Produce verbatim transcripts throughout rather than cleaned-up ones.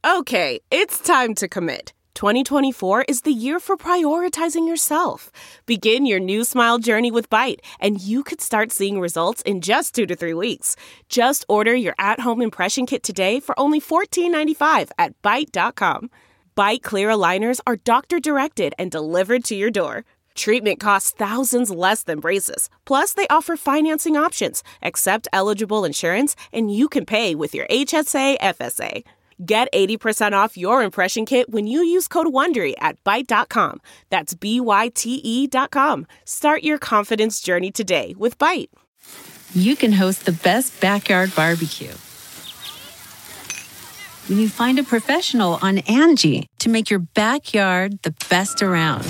Okay, it's time to commit. twenty twenty-four is the year for prioritizing yourself. Begin your new smile journey with Byte, and you could start seeing results in just two to three weeks. Just order your at-home impression kit today for only fourteen ninety-five at byte dot com. Byte clear aligners are doctor-directed and delivered to your door. Treatment costs thousands less than braces. Plus, they offer financing options, accept eligible insurance, and you can pay with your H S A F S A. Get eighty percent off your impression kit when you use code WONDERY at byte dot com. That's B Y T E dot com. Start your confidence journey today with Byte. You can host the best backyard barbecue when you find a professional on Angie to make your backyard the best around.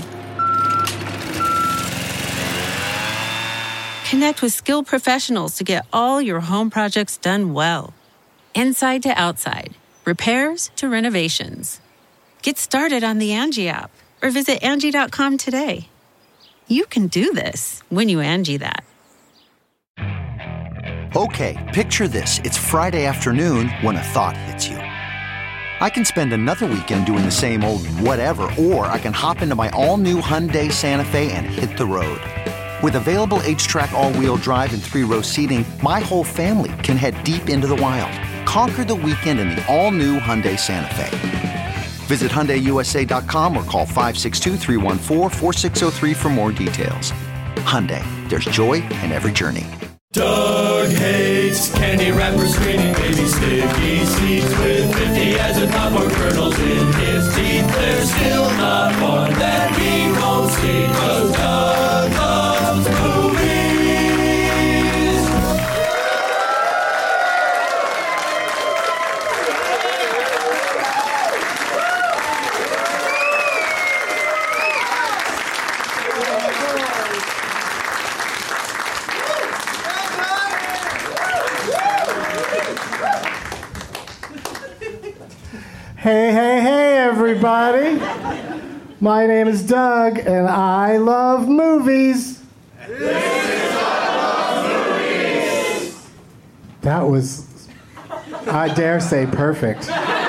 Connect with skilled professionals to get all your home projects done well. Inside to outside. Repairs to renovations. Get started on the Angie app or visit Angie dot com today. You can do this when you Angie that. Okay, picture this. It's Friday afternoon when a thought hits you. I can spend another weekend doing the same old whatever, or I can hop into my all-new Hyundai Santa Fe and hit the road. With available H-Track all-wheel drive and three-row seating, my whole family can head deep into the wild. Conquer the weekend in the all-new Hyundai Santa Fe. Visit Hyundai U S A dot com or call five six two, three one four, four six zero three for more details. Hyundai, there's joy in every journey. Doug hates candy wrappers, screening baby sticky seeds with fifty as a popcorn kernels in his teeth. There's still not one that he won't see, 'cause Doug loves movies. Hey, hey, hey, everybody. My name is Doug, and I love movies. This is I love movies. That was, I dare say, perfect.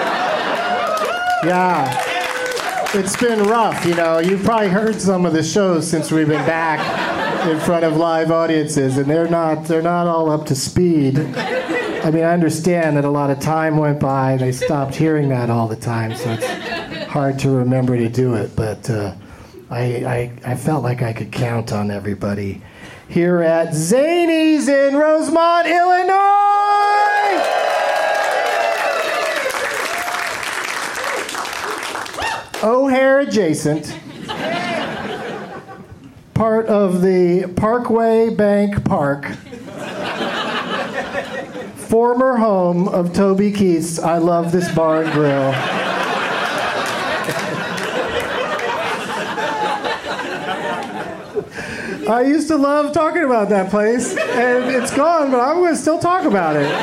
Yeah. It's been rough, you know. You've probably heard some of the shows since we've been back in front of live audiences, and they're not, they're not all up to speed. I mean, I understand that a lot of time went by and they stopped hearing that all the time, so it's hard to remember to do it. But uh, I, I, I felt like I could count on everybody here at Zanies in Rosemont, Illinois! O'Hare adjacent, part of the Parkway Bank Park, former home of Toby Keith's I Love This Bar and Grill. I used to love talking about that place, and it's gone, but I'm going to still talk about it.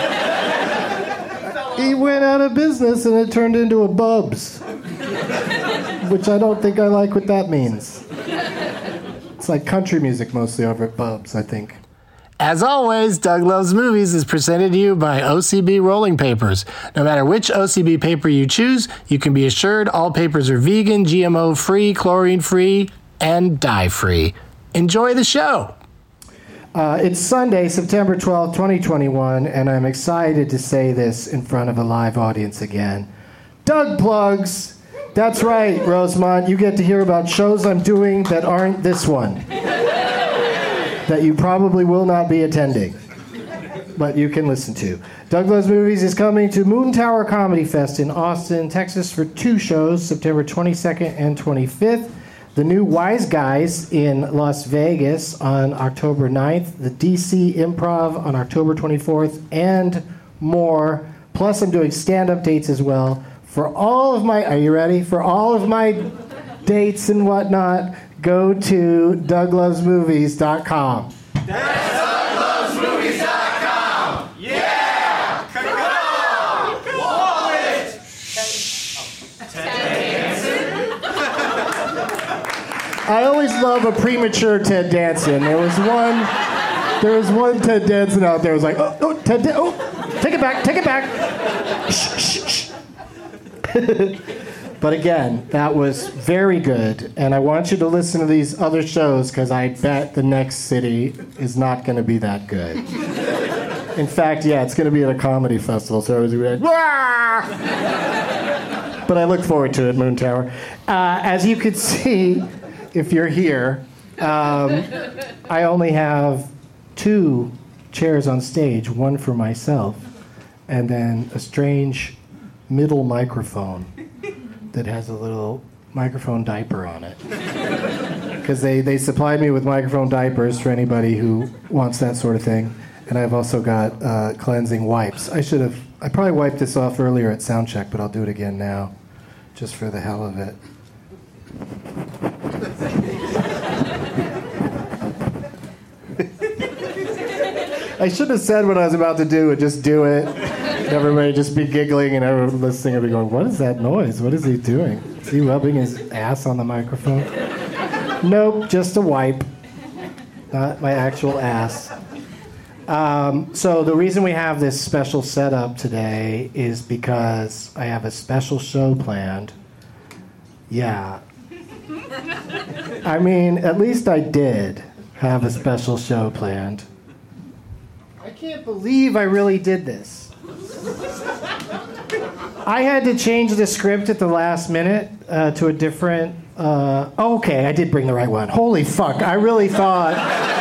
He went out of business, and it turned into a Bubs, which I don't think I like what that means. It's like country music mostly over at Bubs, I think. As always, Doug Loves Movies is presented to you by O C B Rolling Papers. No matter which O C B paper you choose, you can be assured all papers are vegan, G M O-free, chlorine-free, and dye-free. Enjoy the show. Uh, it's Sunday, September twelfth, twenty twenty-one, and I'm excited to say this in front of a live audience again. Doug Plugs. That's right, Rosemont. You get to hear about shows I'm doing that aren't this one. That you probably will not be attending, but you can listen to. Doug Loves Movies is coming to Moon Tower Comedy Fest in Austin, Texas for two shows, September twenty-second and twenty-fifth. The new Wise Guys in Las Vegas on October ninth. The D C Improv on October twenty-fourth, and more. Plus, I'm doing stand-up dates as well. For all of my, are you ready? For all of my dates and whatnot, go to doug loves movies dot com. That's doug loves movies dot com! Yeah! Come on! Wall it! Ted Danson? I always love a premature Ted Danson. There was one, there was one Ted Danson out there who was like, oh, oh, Ted, Dan- oh, take it back, take it back. Shh, shh, shh. But again, that was very good. And I want you to listen to these other shows because I bet the next city is not going to be that good. In fact, yeah, it's going to be at a comedy festival, so I was like, "Wah!" But I look forward to it, Moon Tower. Uh, as you can see, if you're here, um, I only have two chairs on stage, one for myself, and then a strange middle microphone that has a little microphone diaper on it. Because they, they supplied me with microphone diapers for anybody who wants that sort of thing. And I've also got uh, cleansing wipes. I should have, I probably wiped this off earlier at sound check, but I'll do it again now, just for the hell of it. I should have said what I was about to do and just do it. And everybody just be giggling and everyone listening would be going, what is that noise? What is he doing? Is he rubbing his ass on the microphone? Nope, just a wipe. Not my actual ass. Um, so the reason we have this special setup today is because I have a special show planned. Yeah. I mean, at least I did have a special show planned. I can't believe I really did this. I had to change the script at the last minute uh, to a different... Uh, oh, okay, I did bring the right one. Holy fuck, I really thought...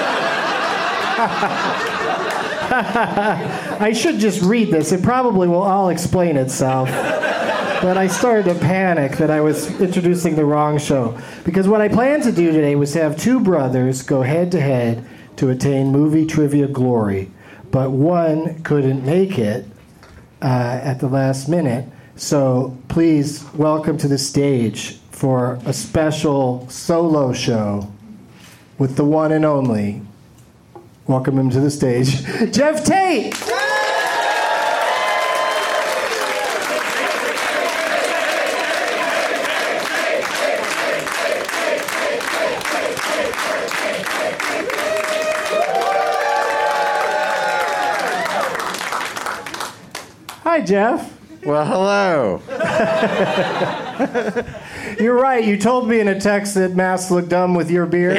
I should just read this. It probably will all explain itself. But I started to panic that I was introducing the wrong show. Because what I planned to do today was to have two brothers go head-to-head to attain movie trivia glory. But one couldn't make it uh, at the last minute. So please welcome to the stage for a special solo show with the one and only, welcome him to the stage, Geoff Tate! Hi, Geoff. Well, hello. You're right. You told me in a text that masks look dumb with your beard.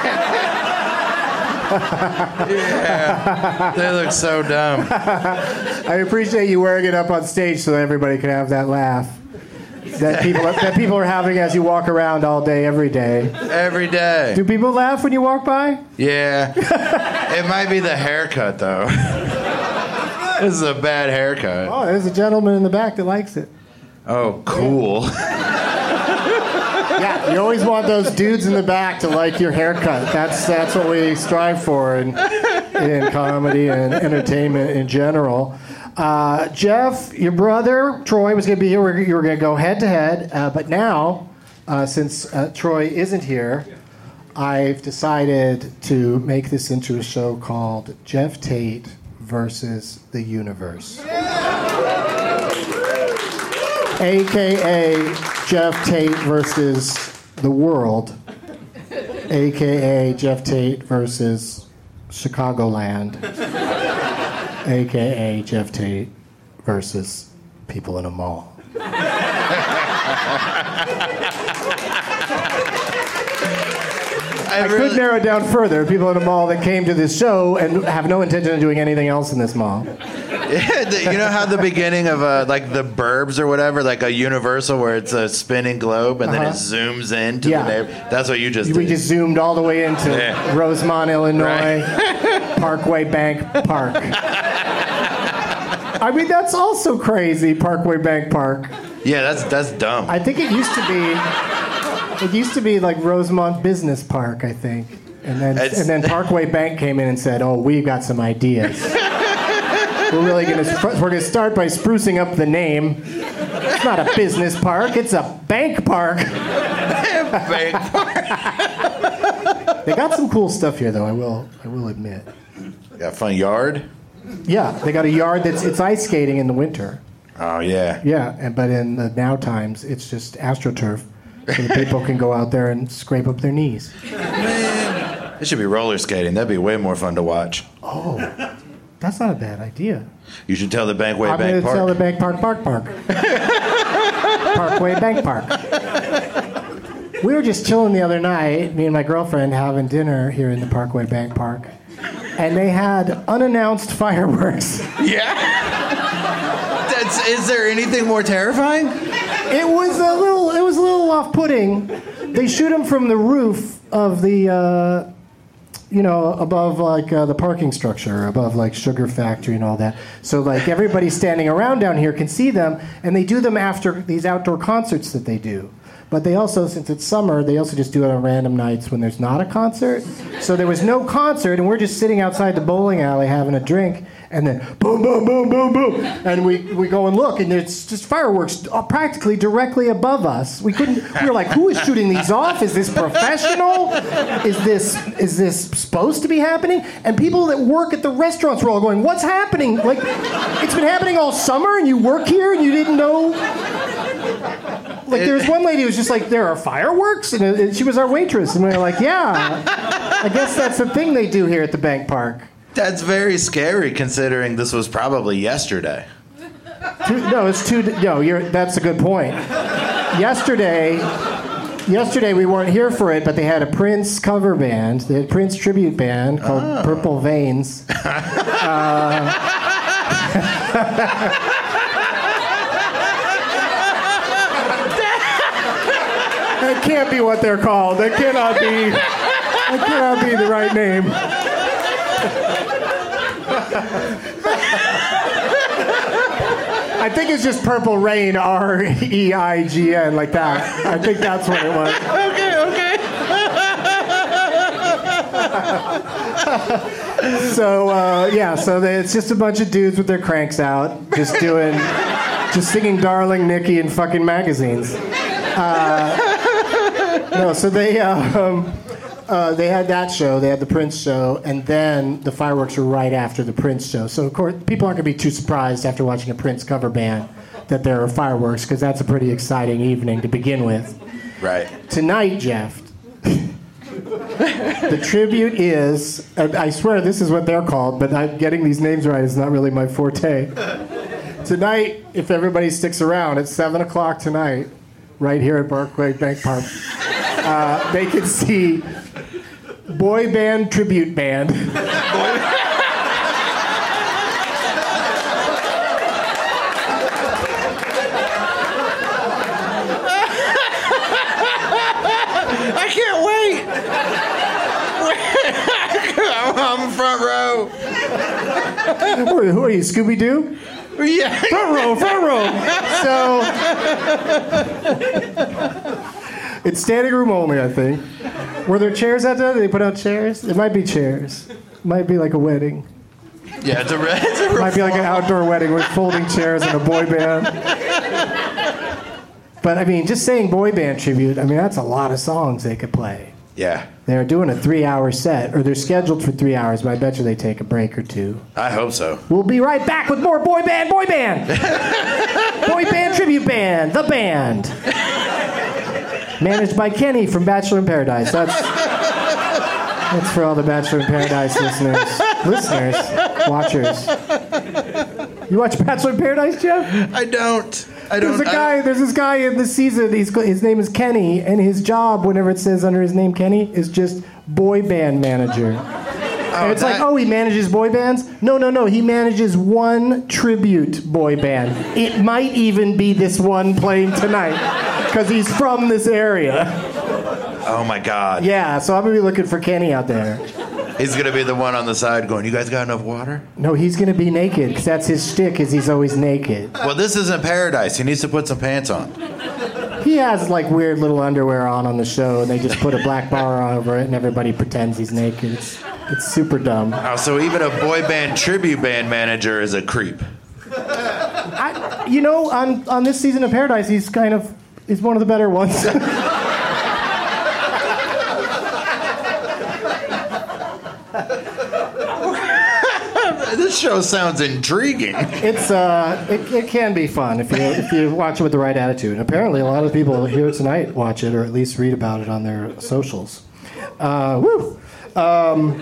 Yeah, they look so dumb. I appreciate you wearing it up on stage so that everybody can have that laugh that people that people are having as you walk around all day, every day. Every day. Do people laugh when you walk by? Yeah. It might be the haircut, though. This is a bad haircut. Oh, there's a gentleman in the back that likes it. Oh, cool. Yeah, you always want those dudes in the back to like your haircut. That's that's what we strive for in, in comedy and entertainment in general. Uh, Geoff, your brother, Troy, was going to be here. We're, you were going to go head-to-head. Uh, but now, uh, since uh, Troy isn't here, I've decided to make this into a show called Geoff Tate versus the Universe. A K A Geoff Tate versus the world. A K A Geoff Tate versus Chicagoland. A K A Geoff Tate versus people in a mall. I, I really... could narrow it down further. People in a mall that came to this show and have no intention of doing anything else in this mall. Yeah, the, you know how the beginning of uh, like the Burbs or whatever, like a Universal where it's a spinning globe and uh-huh. then it zooms into yeah. the neighborhood. That's what you just we did. just zoomed all the way into yeah. Rosemont, Illinois, right. Parkway Bank Park. I mean, that's also crazy, Parkway Bank Park. Yeah, that's that's dumb. I think it used to be. It used to be like Rosemont Business Park, I think, and then it's, and then Parkway Bank came in and said, "Oh, we got some ideas. We're really gonna we're gonna start by sprucing up the name. It's not a business park; it's a bank park." Bank park. They got some cool stuff here, though. I will I will admit. Got a fun yard. Yeah, they got a yard that's it's ice skating in the winter. Oh yeah. Yeah, and but in the now times, it's just AstroTurf. So the people can go out there and scrape up their knees. Man, it should be roller skating. That'd be way more fun to watch. Oh, that's not a bad idea. You should tell the Bankway I'm Bank Park. I'm going to tell the Bank Park Park Park. Parkway Bank Park. We were just chilling the other night, me and my girlfriend having dinner here in the Parkway Bank Park, and they had unannounced fireworks. Yeah? That's, is there anything more terrifying? It was a little, it was a little off-putting. They shoot them from the roof of the, uh, you know, above like uh, the parking structure, above like Sugar Factory and all that. So like everybody standing around down here can see them, and they do them after these outdoor concerts that they do. But they also, since it's summer, they also just do it on random nights when there's not a concert. So there was no concert, and we're just sitting outside the bowling alley having a drink, and then boom, boom, boom, boom, boom, and we, we go and look, and there's just fireworks practically directly above us. We couldn't. We were like, who is shooting these off? Is this professional? Is this is this supposed to be happening? And people that work at the restaurants were all going, what's happening? Like, it's been happening all summer, and you work here, and you didn't know. Like, there was one lady who was just like, there are fireworks? And uh, she was our waitress. And we were like, yeah, I guess that's the thing they do here at the Bank Park. That's very scary considering this was probably yesterday. Two, no, it's two, no, you're, that's a good point. Yesterday, yesterday we weren't here for it, but they had a Prince cover band. They had a Prince tribute band called oh. Purple Veins. uh, That can't be what they're called. That cannot be. That cannot be the right name. I think it's just Purple Rain, R E I G N, like that. I think that's what it was. Okay, okay. So uh, yeah, so they, it's just a bunch of dudes with their cranks out, just doing, just singing "Darling Nikki" in fucking magazines. Uh, No, so they um, uh, they had that show, they had the Prince show, and then the fireworks were right after the Prince show. So, of course, people aren't going to be too surprised after watching a Prince cover band that there are fireworks, because that's a pretty exciting evening to begin with. Right. Tonight, Jeff, the tribute is, and I swear this is what they're called, but I'm getting these names right is not really my forte. Tonight, if everybody sticks around, at seven o'clock tonight, right here at Parkway Bank Park, uh, they can see boy band tribute band. I can't wait. I'm front row. Who are, who are you, Scooby-Doo? Yeah. Front row, front row. So it's standing room only, I think. Were there chairs out there? Did they put out chairs? It might be chairs. It might be like a wedding. Yeah, it's a, it's a It might be like an outdoor wedding with folding chairs and a boy band. But I mean, just saying boy band tribute, I mean, that's a lot of songs they could play. Yeah. They're doing a three-hour set, or they're scheduled for three hours, but I bet you they take a break or two. I hope so. We'll be right back with more boy band, boy band. Boy band tribute band, the band. Managed by Kenny from Bachelor in Paradise. That's that's for all the Bachelor in Paradise listeners, listeners, watchers. You watch Bachelor in Paradise, Jeff? I don't. I don't. There's a guy. There's this guy in this season. He's, his name is Kenny, and his job, whenever it says under his name Kenny, is just boy band manager. And it's that... like, oh, he manages boy bands? No, no, no. He manages one tribute boy band. It might even be this one playing tonight, because he's from this area. Oh my God. Yeah, so I'm gonna be looking for Kenny out there. He's gonna be the one on the side going, "You guys got enough water?" No, he's gonna be naked, because that's his shtick. Is he's always naked. Well, this isn't Paradise. He needs to put some pants on. He has like weird little underwear on on the show, and they just put a black bar over it, and everybody pretends he's naked. It's, it's super dumb. Oh, so even a boy band tribute band manager is a creep. I, you know, on on this season of Paradise, he's kind of he's one of the better ones. This show sounds intriguing. It's uh, it, it can be fun if you if you watch it with the right attitude. And apparently, a lot of people here tonight watch it, or at least read about it on their socials. Uh, woo. Um,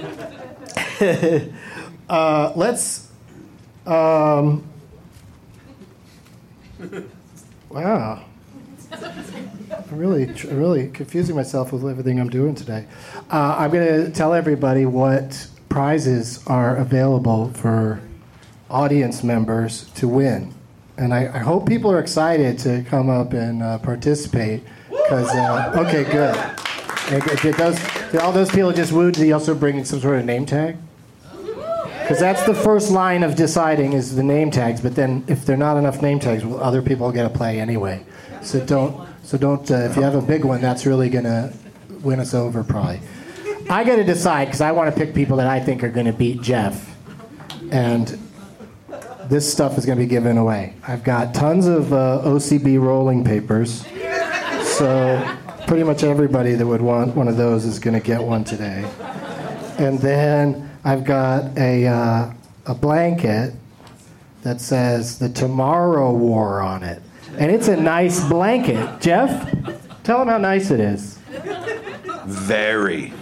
uh, let's. Um, wow. I'm really, I'm really confusing myself with everything I'm doing today. Uh, I'm going to tell everybody what prizes are available for audience members to win. And I, I hope people are excited to come up and uh, participate. Because, uh, okay, good. Did, did, those, did all those people just wooed? Did he also bring some sort of name tag? Because that's the first line of deciding is the name tags. But then if there are not enough name tags, well, other people get to play anyway. So don't, so don't. Uh, if you have a big one, that's really going to win us over probably. I got to decide because I want to pick people that I think are going to beat Jeff. And this stuff is going to be given away. I've got tons of uh, O C B rolling papers. So pretty much everybody that would want one of those is going to get one today. And then I've got a uh, a blanket that says the Tomorrow War on it. And it's a nice blanket. Jeff, tell them how nice it is. Very.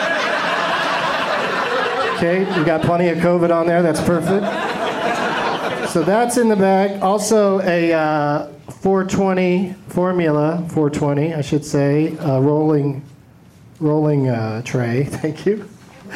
Okay, you got plenty of COVID on there. That's perfect. So that's in the bag. Also a uh, four twenty formula, four twenty, I should say, uh, rolling, rolling uh, tray. Thank you.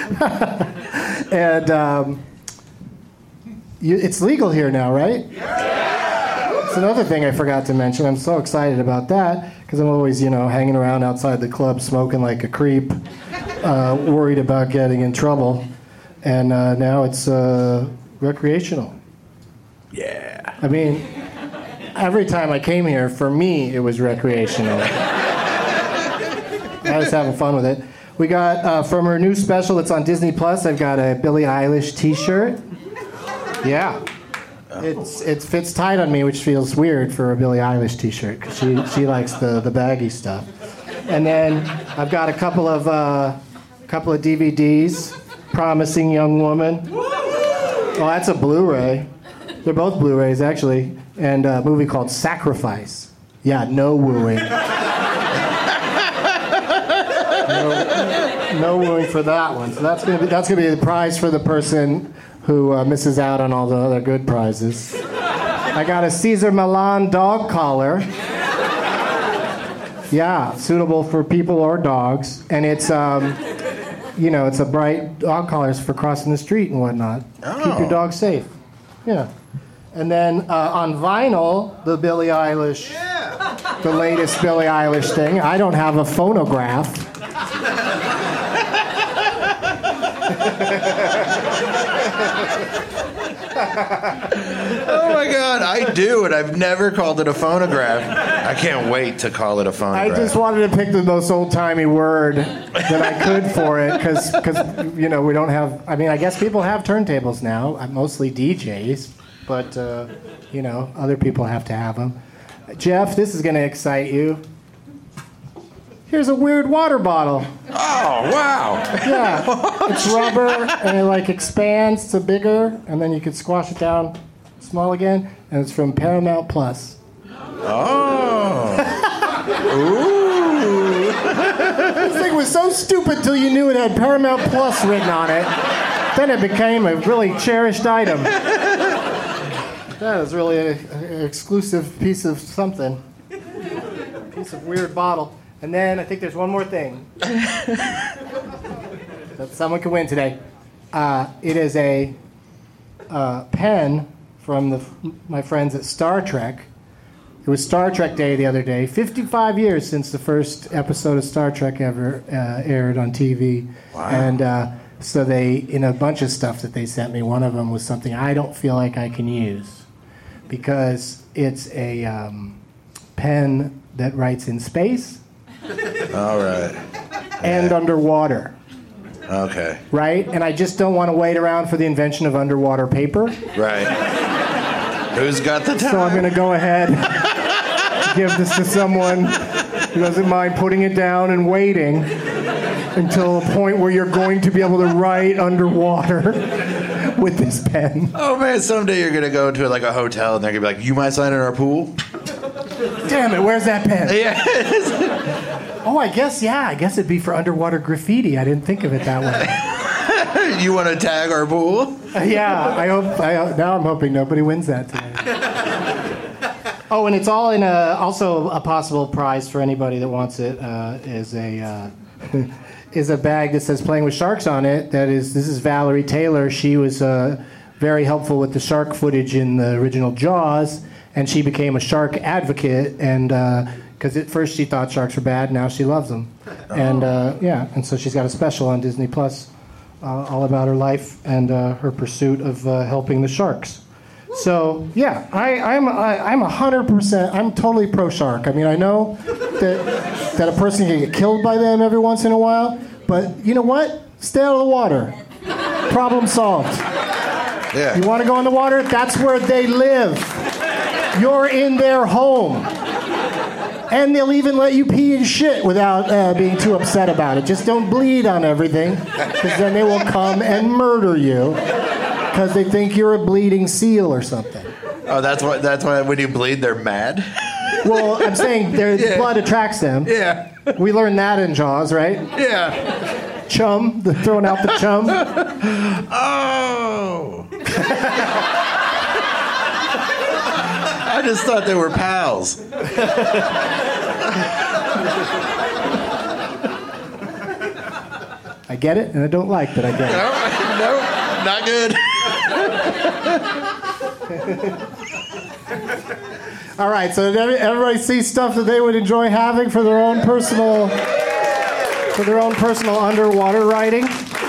And um, you, it's legal here now, right? It's another thing I forgot to mention. I'm so excited about that because I'm always, you know, hanging around outside the club smoking like a creep, uh, worried about getting in trouble. And uh, now it's uh, recreational. Yeah. I mean, every time I came here, for me, it was recreational. I was having fun with it. We got, uh, from her new special that's on Disney Plus, I've got a Billie Eilish t-shirt. Yeah. It's, it fits tight on me, which feels weird for a Billie Eilish t-shirt, because she, she likes the, the baggy stuff. And then I've got a couple of, uh, couple of D V Ds, Promising Young Woman. Oh, that's a Blu-ray. They're both Blu-rays, actually. And a movie called Sacrifice. Yeah, no wooing. no, no wooing for that one. So that's gonna be that's gonna be the prize for the person who uh, misses out on all the other good prizes. I got a Cesar Millan dog collar. Yeah, suitable for people or dogs, and it's um, you know, it's a bright dog collars for crossing the street and whatnot. Oh. Keep your dog safe. Yeah. And then uh, on vinyl, the Billie Eilish, yeah. the latest Billie Eilish thing. I don't have a phonograph. Oh my God, I do, and I've never called it a phonograph. I can't wait to call it a phonograph. I just wanted to pick the most old-timey word that I could for it, because, you know, we don't have, I mean, I guess people have turntables now, mostly D Js, but, uh, you know, other people have to have them. Jeff, this is going to excite you. Here's a weird water bottle. Oh, wow. Yeah, it's rubber, and it, like, expands to bigger, and then you can squash it down small again, and it's from Paramount Plus. Oh. Ooh. This thing was so stupid till you knew it had Paramount Plus written on it. Then it became a really cherished item. That is really an exclusive piece of something. Piece of weird bottle. And then I think there's one more thing that someone can win today. Uh, it is a uh, pen from the, my friends at Star Trek. It was Star Trek Day the other day. fifty-five years since the first episode of Star Trek ever uh, aired on T V. Wow. And uh, so they, in a bunch of stuff that they sent me, one of them was something I don't feel like I can use because it's a um, pen that writes in space. All right. And yeah. underwater. Okay. Right? And I just don't want to wait around for the invention of underwater paper. Right. Who's got the time? So I'm going to go ahead and give this to someone who doesn't mind putting it down and waiting until a point where you're going to be able to write underwater with this pen. Oh, man, someday you're going to go into like a hotel and they're going to be like, you mind signing in our pool? Damn it, where's that pen? Yeah. Oh, I guess, yeah, I guess it'd be for underwater graffiti. I didn't think of it that way. You want to tag our pool? Uh, yeah, I hope, I, now I'm hoping nobody wins that today. Oh, and it's all in a, also a possible prize for anybody that wants it uh, is a uh, is a bag that says "Playing with Sharks" on it. That is, this is Valerie Taylor. She was uh, very helpful with the shark footage in the original Jaws, and she became a shark advocate. And because uh, at first she thought sharks were bad, now she loves them. Oh. And uh, yeah, and so she's got a special on Disney Plus, uh, all about her life and uh, her pursuit of uh, helping the sharks. So yeah, I, I'm I, I'm a hundred percent. I'm totally pro shark. I mean, I know that that a person can get killed by them every once in a while, but you know what? Stay out of the water. Problem solved. Yeah. You want to go in the water? That's where they live. You're in their home, and they'll even let you pee and shit without uh, being too upset about it. Just don't bleed on everything, because then they will come and murder you. Because they think you're a bleeding seal or something. Oh, that's why. That's why when you bleed, they're mad. Well, I'm saying their Yeah. blood attracts them. Yeah. We learned that in Jaws, right? Yeah. Chum, the throwing out the chum. Oh. I just thought they were pals. I get it, and I don't like that I get it. No, no, not good. All right, so did every- everybody see stuff that they would enjoy having for their own personal, for their own personal underwater writing.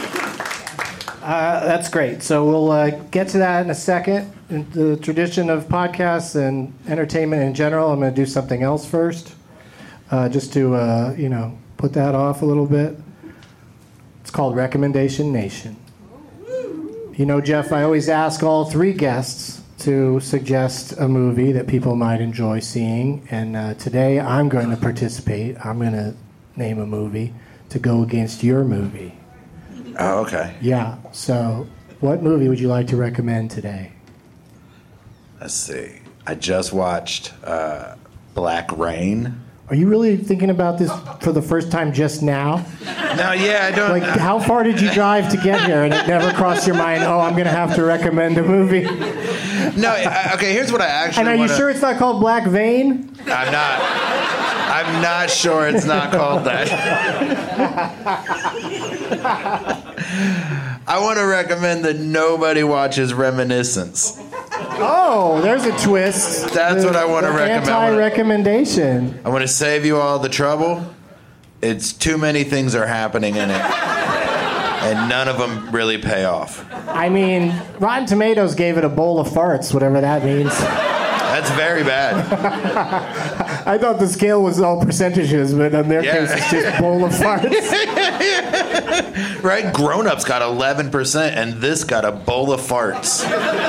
Uh, that's great. So we'll uh, get to that in a second. In the tradition of podcasts and entertainment in general, I'm going to do something else first, uh, just to uh, you know put that off a little bit. It's called Recommendation Nation. You know, Jeff, I always ask all three guests to suggest a movie that people might enjoy seeing. And uh, today I'm going to participate. I'm going to name a movie to go against your movie. Oh, okay. Yeah. So what movie would you like to recommend today? Let's see. I just watched uh, Black Rain. Are you really thinking about this for the first time just now? No, yeah, I don't. Like, how far did you drive to get here and it never crossed your mind, oh, I'm going to have to recommend a movie? No, I, okay, here's what I actually And are wanna, you sure it's not called Black Vein? I'm not. I'm not sure it's not called that. I want to recommend that nobody watches Reminiscence. Oh, there's a twist. That's The- what I want to the recommend. Anti-recommendation. I want to save you all the trouble. It's too many things are happening in it. And none of them really pay off. I mean, Rotten Tomatoes gave it a bowl of farts, whatever that means. That's very bad. I thought the scale was all percentages, but in their Yeah. case, it's just bowl of farts. Right? Grown Ups got eleven percent, and this got a bowl of farts.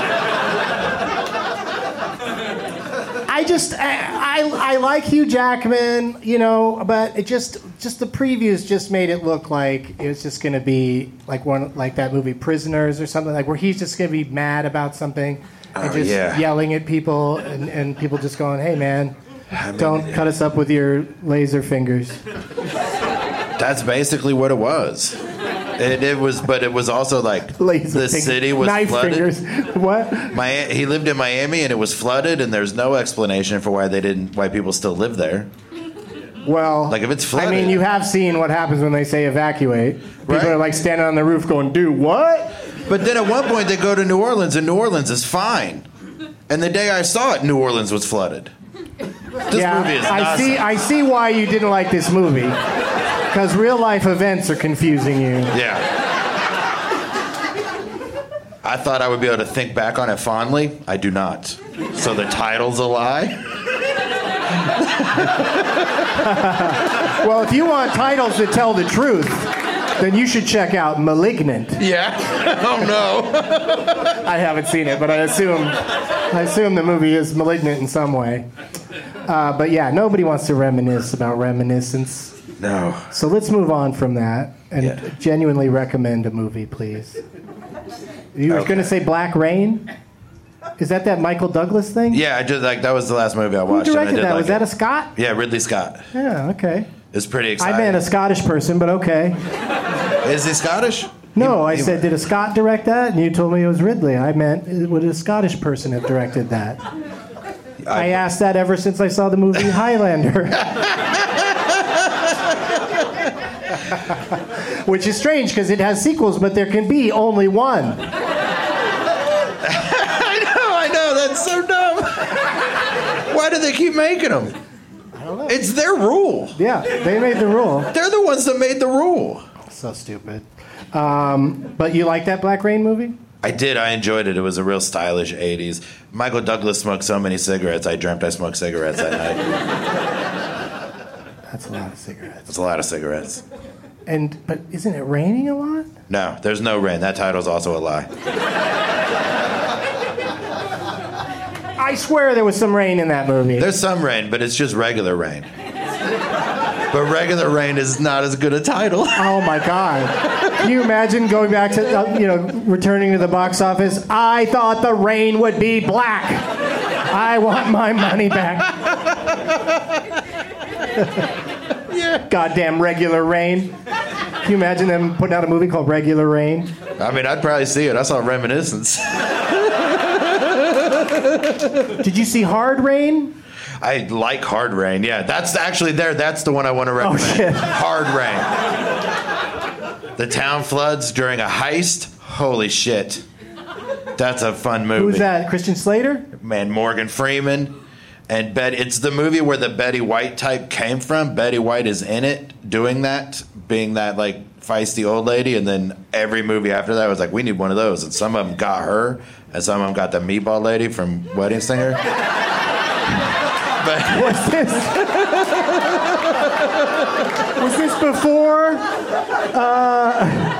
I just, I, I, I like Hugh Jackman, you know, but it just, just the previews just made it look like it was just going to be like one, like that movie Prisoners or something, like where he's just going to be mad about something and Oh, just yeah. yelling at people, and, and people just going, hey man, I mean, don't cut us up with your laser fingers. That's basically what it was. It, it was, but it was also like Laser the fingers. city was Knife flooded. fingers. What? My, he lived in Miami, and it was flooded, and there's no explanation for why they didn't, why people still live there. Well, Like, if it's flooded. I mean, you have seen what happens when they say evacuate. People Right. are like standing on the roof going, dude, what? But then at one point they go to New Orleans, and New Orleans is fine. And the day I saw it, New Orleans was flooded. This yeah, movie is I nonsense. see. I see why you didn't like this movie, because real life events are confusing you. Yeah. I thought I would be able to think back on it fondly. I do not. So the title's a lie? Well, if you want titles that tell the truth, then you should check out *Malignant*. Yeah. Oh, no. I haven't seen it, but I assume I assume the movie is malignant in some way. Uh, but yeah, nobody wants to reminisce about Reminiscence. No. So let's move on from that and Yeah. genuinely recommend a movie, please. You were Okay. going to say Black Rain? Is that that Michael Douglas thing? Yeah, I just like that was the last movie I Who watched. and I directed did that? like Was that it. a Scott? Yeah, Ridley Scott. Yeah, okay. It's pretty I exciting. meant a Scottish person, but okay. Is he Scottish? No, He- I he- said, did a Scott direct that? And you told me it was Ridley. I meant, would a Scottish person have directed that? I, I asked that ever since I saw the movie Highlander. Which is strange because it has sequels, but there can be only one. I know, I know, that's so dumb. Why do they keep making them? I don't know. It's their rule. Yeah, they made the rule. They're the ones that made the rule. So stupid. Um, but you like that Black Rain movie? I did. I enjoyed it. It was a real stylish eighties. Michael Douglas smoked so many cigarettes, I dreamt I smoked cigarettes that night. That's a lot of cigarettes. That's a lot of cigarettes. And but isn't it raining a lot? No, there's no rain. That title's also a lie. I swear there was some rain in that movie. There's some rain, but it's just regular rain. But regular rain is not as good a title. Oh my God! Can you imagine going back to uh, you know returning to the box office? I thought the rain would be black. I want my money back. Yeah. Goddamn Regular Rain. Can you imagine them putting out a movie called Regular Rain? I mean, I'd probably see it. I saw Reminiscence. Did you see Hard Rain? I like Hard Rain. Yeah, that's actually there. That's the one I want to recommend. Oh, shit. Hard Rain. The town floods during a heist. Holy shit. That's a fun movie. Who's that? Christian Slater? Man, Morgan Freeman. And Bet- it's the movie where the Betty White type came from. Betty White is in it doing that, being that like feisty old lady. And then every movie after that was like, we need one of those. And some of them got her, and some of them got the meatball lady from Wedding Singer. But What's this? Was this before? Uh,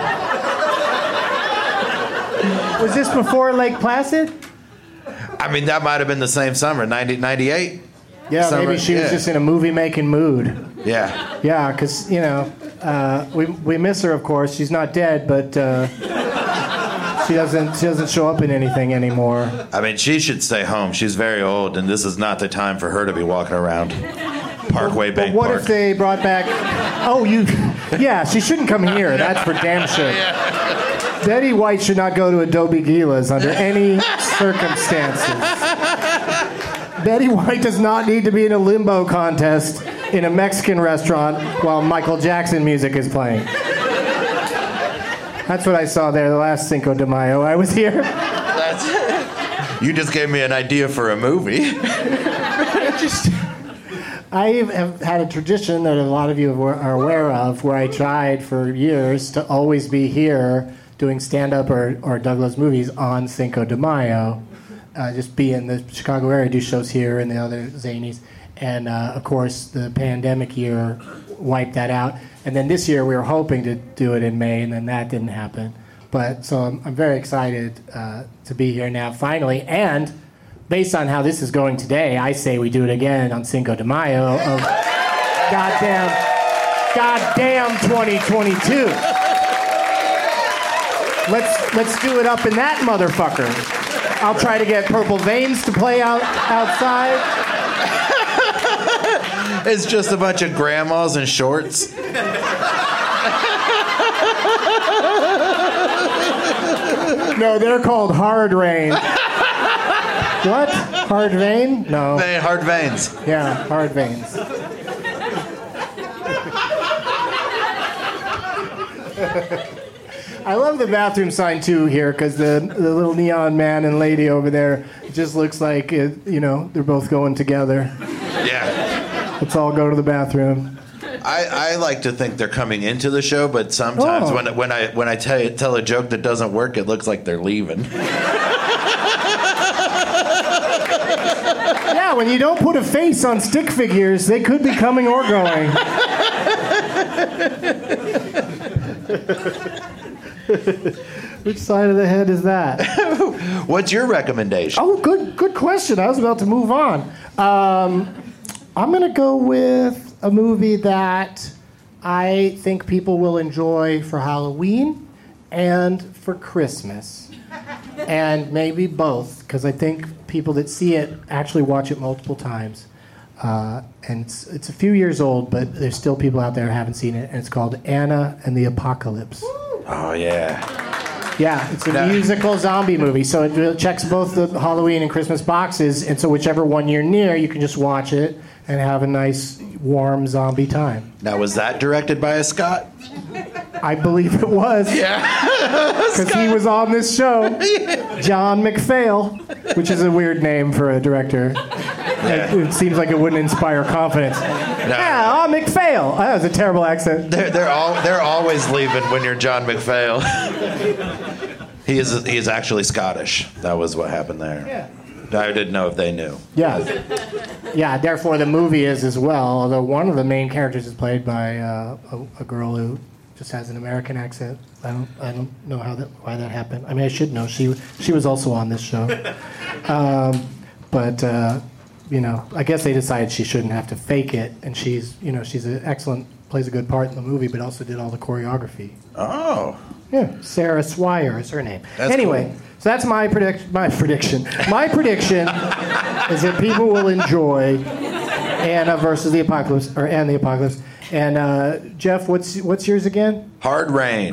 was this before Lake Placid? I mean, that might have been the same summer, ninety, ninety-eight. Yeah, Summer, maybe she was yeah. just in a movie-making mood. Yeah. Yeah, because, you know, uh, we we miss her, of course. She's not dead, but uh, she doesn't she doesn't show up in anything anymore. I mean, she should stay home. She's very old, and this is not the time for her to be walking around Parkway Bank But what Park. if they brought back... Oh, you... Yeah, she shouldn't come here. That's for damn sure. Betty White should not go to Adobe Gila's under any circumstances. Betty White does not need to be in a limbo contest in a Mexican restaurant while Michael Jackson music is playing. That's what I saw there the last Cinco de Mayo I was here. That's, you just gave me an idea for a movie. Just, I have had a tradition that a lot of you are aware of where I tried for years to always be here doing stand-up or, or Douglas movies on Cinco de Mayo. Uh, just be in the Chicago area, do shows here and the other zanies. And, uh, of course, the pandemic year wiped that out. And then this year we were hoping to do it in May, and then that didn't happen. But so I'm, I'm very excited uh, to be here now, finally. And based on how this is going today, I say we do it again on Cinco de Mayo of goddamn, goddamn twenty twenty-two. Let's let's do it up in that motherfucker. I'll try to get Purple Veins to play out outside. It's just a bunch of grandmas in shorts. No, they're called Hard Rain. What? Hard Vein? No. They hard veins. Yeah, Hard Veins. I love the bathroom sign too here because the the little neon man and lady over there, it just looks like it, you know, they're both going together. Yeah. Let's all go to the bathroom. I, I like to think they're coming into the show, but sometimes Oh. when when I when I tell tell a joke that doesn't work, it looks like they're leaving. Yeah, when you don't put a face on stick figures, they could be coming or going. Which side of the head is that? What's your recommendation? Oh, good, good question. I was about to move on. Um, I'm going to go with a movie that I think people will enjoy for Halloween and for Christmas, and maybe both, because I think people that see it actually watch it multiple times. Uh, and it's, it's a few years old, but there's still people out there who haven't seen it, and it's called Anna and the Apocalypse. Oh yeah. Yeah, it's a No. musical zombie movie, so it checks both the Halloween and Christmas boxes, and so whichever one you're near, you can just watch it and have a nice, warm zombie time. Now, was that directed by a Scot? I believe it was. Yeah. Because he was on this show. John McPhail, which is a weird name for a director. Yeah. It, it seems like it wouldn't inspire confidence. No. Yeah, oh, McPhail. Oh, that was a terrible accent. They're, they're, all, they're always leaving when you're John McPhail. he, is, he is actually Scottish. That was what happened there. Yeah. I didn't know if they knew. Yeah. Yeah, therefore the movie is as well, although one of the main characters is played by uh, a, a girl who just has an American accent. I don't, I don't know how that, why that happened. I mean, I should know. She, she was also on this show. Um, but, uh, you know, I guess they decided she shouldn't have to fake it, and she's, you know, she's an excellent, plays a good part in the movie, but also did all the choreography. Oh. Yeah, Sarah Swire is her name. That's anyway, cool. So that's my prediction. My prediction. My prediction is that people will enjoy Anna versus the Apocalypse, or and the Apocalypse. And uh, Jeff, what's what's yours again? Hard Rain.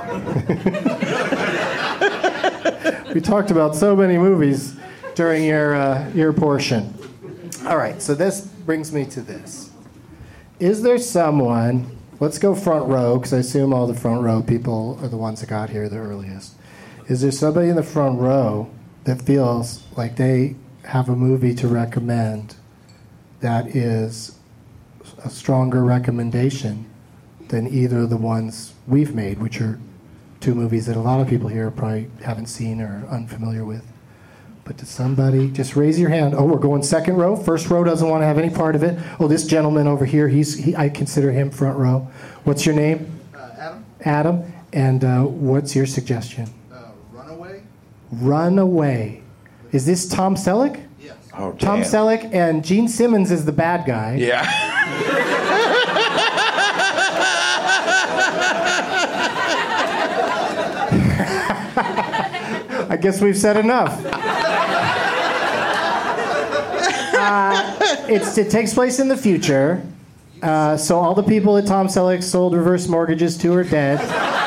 We talked about so many movies during your uh, your portion. All right, so this brings me to this. Is there someone? Let's go front row, because I assume all the front row people are the ones that got here the earliest. Is there somebody in the front row that feels like they have a movie to recommend that is a stronger recommendation than either of the ones we've made, which are two movies that a lot of people here probably haven't seen or are unfamiliar with? But does somebody just raise your hand? Oh, we're going second row. First row doesn't want to have any part of it. Oh, this gentleman over here, he's he, I consider him front row. What's your name? Uh, Adam. Adam. And uh, what's your suggestion? Uh, Runaway. Runaway. Is this Tom Selleck? Yes. Oh, damn. Tom Selleck and Gene Simmons is the bad guy. Yeah. I guess we've said enough. uh, it's, it takes place in the future, uh, so all the people that Tom Selleck sold reverse mortgages to are dead.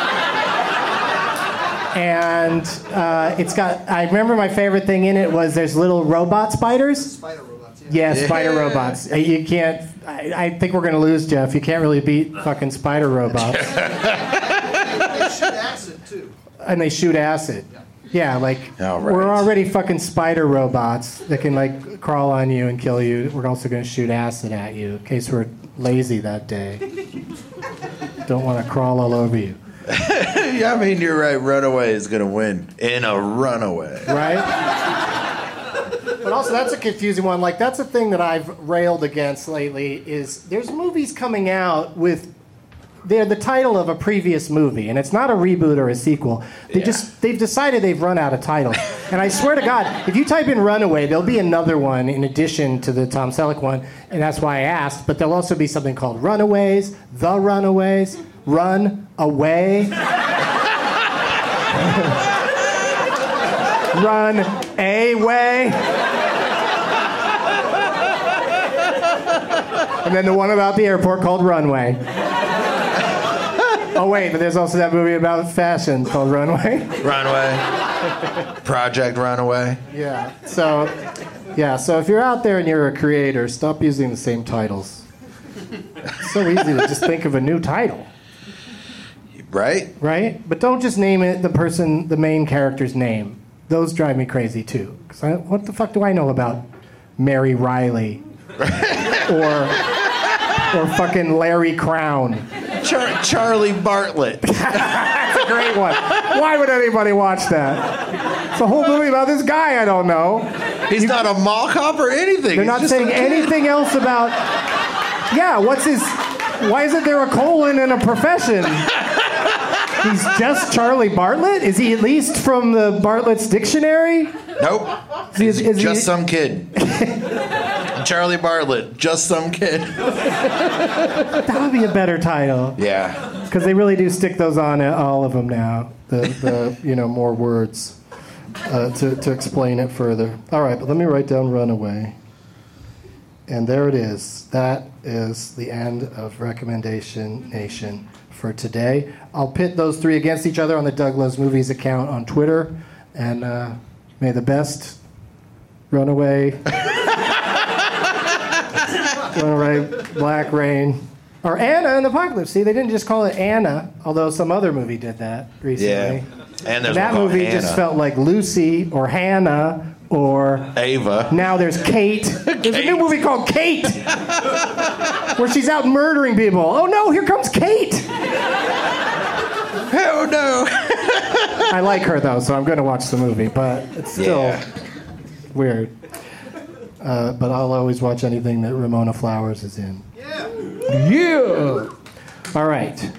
And uh, it's got, I remember my favorite thing in it was there's little robot spiders. Spider robots. Yeah. Yeah, Yeah. spider robots. Uh, You can't, I, I think we're going to lose, Jeff. You can't really beat fucking spider robots. They shoot acid too. And they shoot acid. Yeah, like, All right. we're already fucking spider robots that can, like, crawl on you and kill you. We're also going to shoot acid at you in case we're lazy that day. Don't want to crawl all over you. Yeah, I mean, you're right. Runaway is going to win in a runaway. Right? But also, that's a confusing one. Like, that's a thing that I've railed against lately is there's movies coming out with... They're the title of a previous movie, and it's not a reboot or a sequel. They Yeah. just they've decided they've run out of titles. And I swear to God, if you type in Runaway, there'll be another one in addition to the Tom Selleck one, and that's why I asked. But there'll also be something called Runaways, The Runaways, Run Away, Run Away. And then the one about the airport called Runway. Oh, wait, but there's also that movie about fashion called Runway. Runaway. Project Runaway. Yeah. So, yeah. So if you're out there and you're a creator, stop using the same titles. It's so easy to just think of a new title, Right? right? But don't just name it the person, the main character's name. Those drive me crazy too. Because what the fuck do I know about Mary Riley or or fucking Larry Crown? Char- Charlie Bartlett. That's a great one. Why would anybody watch that? It's a whole movie about this guy I don't know. He's not a mall cop or anything. They're He's not just saying a kid. anything else about. Yeah, what's his. Why isn't there a colon in a profession? He's just Charlie Bartlett? Is he at least from the Bartlett's dictionary? Nope. Is, is Just he, some kid. Charlie Bartlett. Just some kid. That would be a better title. Yeah. Because they really do stick those on uh, all of them now. The, the you know, more words uh, to, to explain it further. All right, but let me write down Runaway. And there it is. That is the end of Recommendation Nation for today. I'll pit those three against each other on the Doug Loves Movies account on Twitter. And uh, may the best Runaway, Runaway, Black Rain, or Anna and the Apocalypse. See, they didn't just call it Anna, although some other movie did that recently. Yeah. And there's that one called movie Hannah. just felt like Lucy or Hannah or Ava. Now there's Kate. There's a new movie called Kate, where she's out murdering people. Oh no, here comes Kate. Oh no. I like her though, so I'm going to watch the movie, but it's still Yeah. weird. Uh, but I'll always watch anything that Ramona Flowers is in. Yeah. Yeah. All right.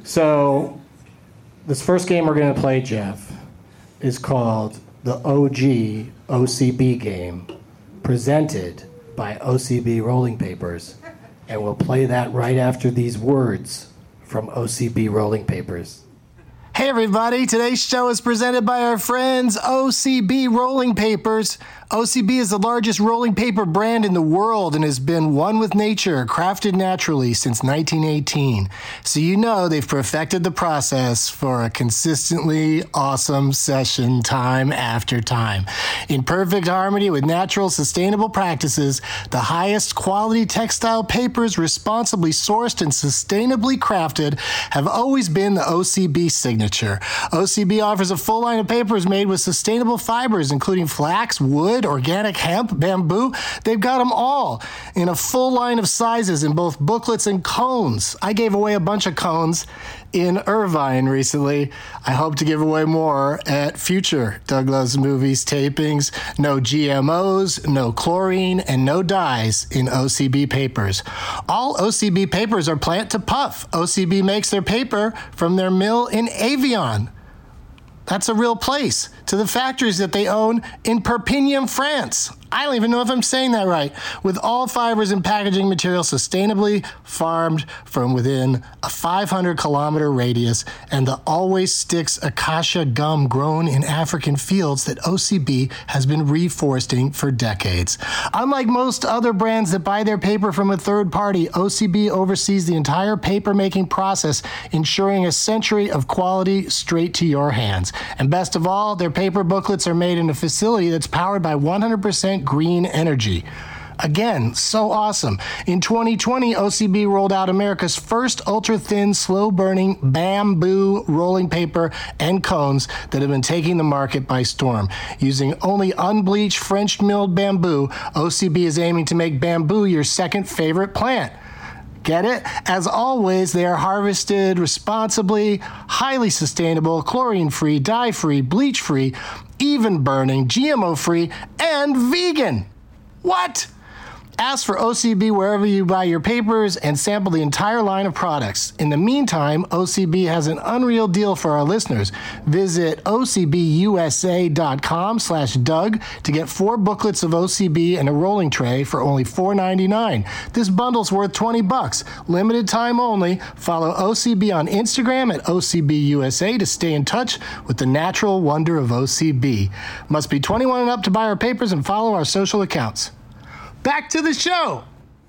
So this first game we're going to play, Jeff, is called the O G O C B game, presented by O C B Rolling Papers. And we'll play that right after these words from O C B Rolling Papers. Hey everybody, today's show is presented by our friends O C B Rolling Papers. O C B is the largest rolling paper brand in the world and has been one with nature, crafted naturally since nineteen eighteen. So you know they've perfected the process for a consistently awesome session time after time. In perfect harmony with natural, sustainable practices, the highest quality textile papers responsibly sourced and sustainably crafted have always been the O C B signature. O C B offers a full line of papers made with sustainable fibers, including flax, wood, organic hemp, bamboo. They've got them all in a full line of sizes in both booklets and cones. I gave away a bunch of cones in Irvine recently. I hope to give away more at future Doug Loves Movies tapings. No G M Os, no chlorine, and no dyes in O C B papers. All O C B papers are plant to puff. O C B makes their paper from their mill in Avion. That's a real place, to the factories that they own in Perpignan, France. I don't even know if I'm saying that right. With all fibers and packaging material sustainably farmed from within a five hundred kilometer radius, and the Always Sticks acacia gum grown in African fields that O C B has been reforesting for decades. Unlike most other brands that buy their paper from a third party, O C B oversees the entire paper making process, ensuring a century of quality straight to your hands. And best of all, their paper booklets are made in a facility that's powered by one hundred percent green energy. Again, so awesome. In twenty twenty, O C B rolled out America's first ultra-thin, slow-burning bamboo rolling paper and cones that have been taking the market by storm. Using only unbleached French-milled bamboo, O C B is aiming to make bamboo your second favorite plant. Get it? As always, they are harvested responsibly, highly sustainable, chlorine-free, dye-free, bleach-free, even burning, G M O-free, and vegan. What? Ask for O C B wherever you buy your papers and sample the entire line of products. In the meantime, O C B has an unreal deal for our listeners. Visit O C B U S A dot com slash Doug to get four booklets of O C B and a rolling tray for only four ninety-nine. This bundle's worth twenty bucks. Limited time only. Follow O C B on Instagram at O C B U S A to stay in touch with the natural wonder of O C B. Must be twenty-one and up to buy our papers and follow our social accounts. Back to the show.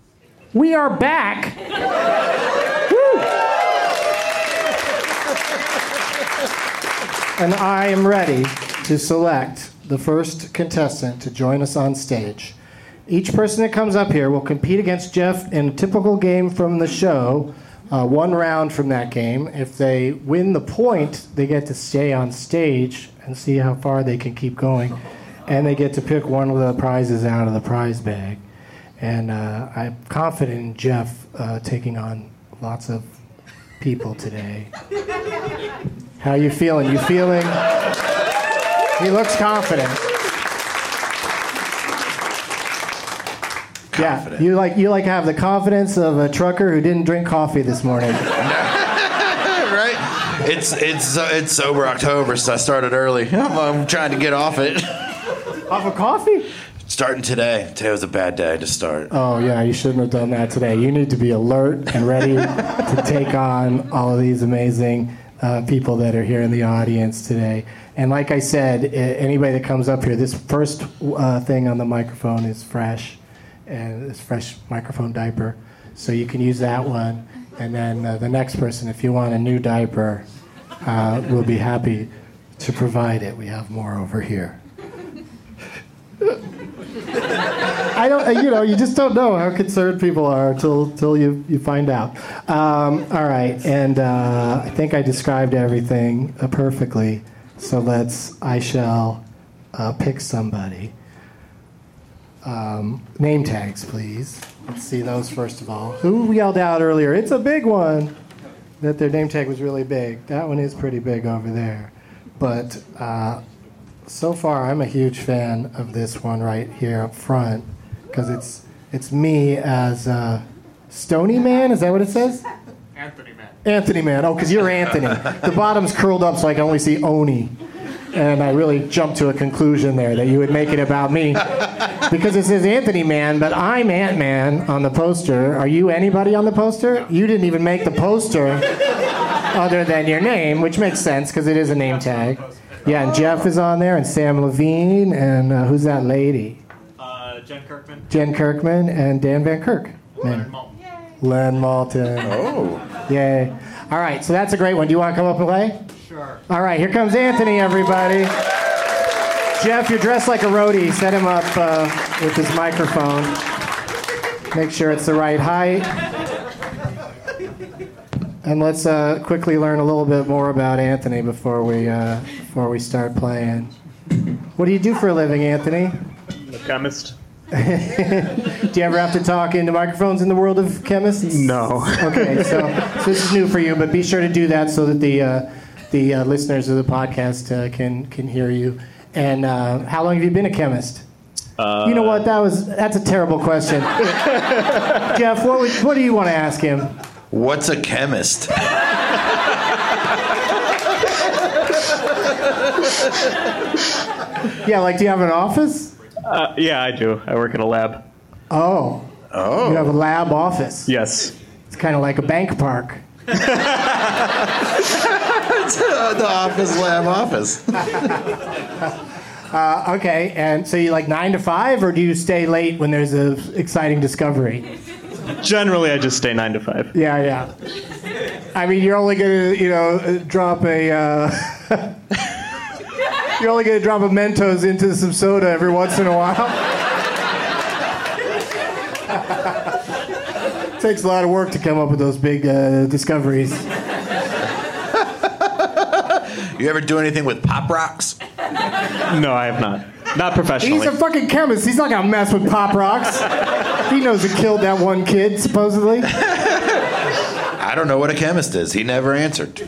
We are back. Woo. And I am ready to select the first contestant to join us on stage. Each person that comes up here will compete against Jeff in a typical game from the show, uh, one round from that game. If they win the point, they get to stay on stage and see how far they can keep going. And they get to pick one of the prizes out of the prize bag. And uh, I'm confident in Jeff uh, taking on lots of people today. How you feeling? You feeling? He looks confident. Confident. Yeah, you like you like have the confidence of a trucker who didn't drink coffee this morning. Right? It's it's uh, it's sober October, so I started early. I'm, I'm trying to get off it. Off of coffee? Starting today. Today was a bad day to start. Oh, yeah, you shouldn't have done that today. You need to be alert and ready to take on all of these amazing uh, people that are here in the audience today. And like I said, anybody that comes up here, this first uh, thing on the microphone is fresh. and this fresh microphone diaper. So you can use that one. And then uh, the next person, if you want a new diaper, uh, we'll be happy to provide it. We have more over here. I don't, you know, you just don't know how concerned people are until till you, you find out. Um, all right, and uh, I think I described everything uh, perfectly. So let's, I shall uh, pick somebody. Um, name tags, please. Let's see those first of all. Who yelled out earlier? It's a big one. That their name tag was really big. That one is pretty big over there. But uh, so far, I'm a huge fan of this one right here up front because it's it's me as uh, Stony Man. Is that what it says? Anthony Man. Anthony Man. Oh, because you're Anthony. The bottom's curled up so I can only see Oni. And I really jumped to a conclusion there that you would make it about me. Because it says Anthony Man, but I'm Ant-Man on the poster. Are you anybody on the poster? You didn't even make the poster other than your name, which makes sense because it is a name tag. Yeah, and Jeff is on there, and Sam Levine, and uh, who's that lady? Uh, Jen Kirkman. Jen Kirkman, and Dan Van Kirk. Leonard Maltin. Len Maltin. Oh. Yay. All right, so that's a great one. Do you want to come up and play? Sure. All right, here comes Anthony, everybody. Jeff, you're dressed like a roadie. Set him up uh, with his microphone. Make sure it's the right height. And let's uh, quickly learn a little bit more about Anthony before we uh, before we start playing. What do you do for a living, Anthony? I'm a chemist. Do you ever have to talk into microphones in the world of chemists? No. Okay, so, so this is new for you, but be sure to do that so that the uh, the uh, listeners of the podcast uh, can can hear you. And uh, how long have you been a chemist? Uh, You know what? That was that's a terrible question. Jeff, what would, what do you want to ask him? What's a chemist? Yeah, like, do you have an office? Uh, yeah, I do. I work in a lab. Oh. Oh. You have a lab office. Yes. It's kind of like a bank park. It's uh, the office lab office. Uh, okay, and so you like nine to five, or do you stay late when there's an exciting discovery? Generally, I just stay nine to five. Yeah, yeah. I mean, you're only gonna, you know, uh, drop a. Uh, you're only gonna drop a Mentos into some soda every once in a while. Takes a lot of work to come up with those big uh, discoveries. You ever do anything with Pop Rocks? No, I have not. Not professionally. He's a fucking chemist. He's not gonna mess with Pop Rocks. He knows it killed that one kid, supposedly. I don't know what a chemist is. He never answered.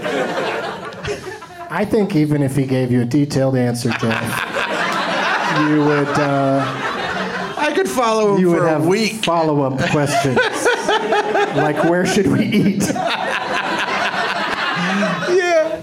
I think even if he gave you a detailed answer, Jeff, you would. Uh, I could follow him you for would a have week. follow-up questions, like where should we eat? Yeah.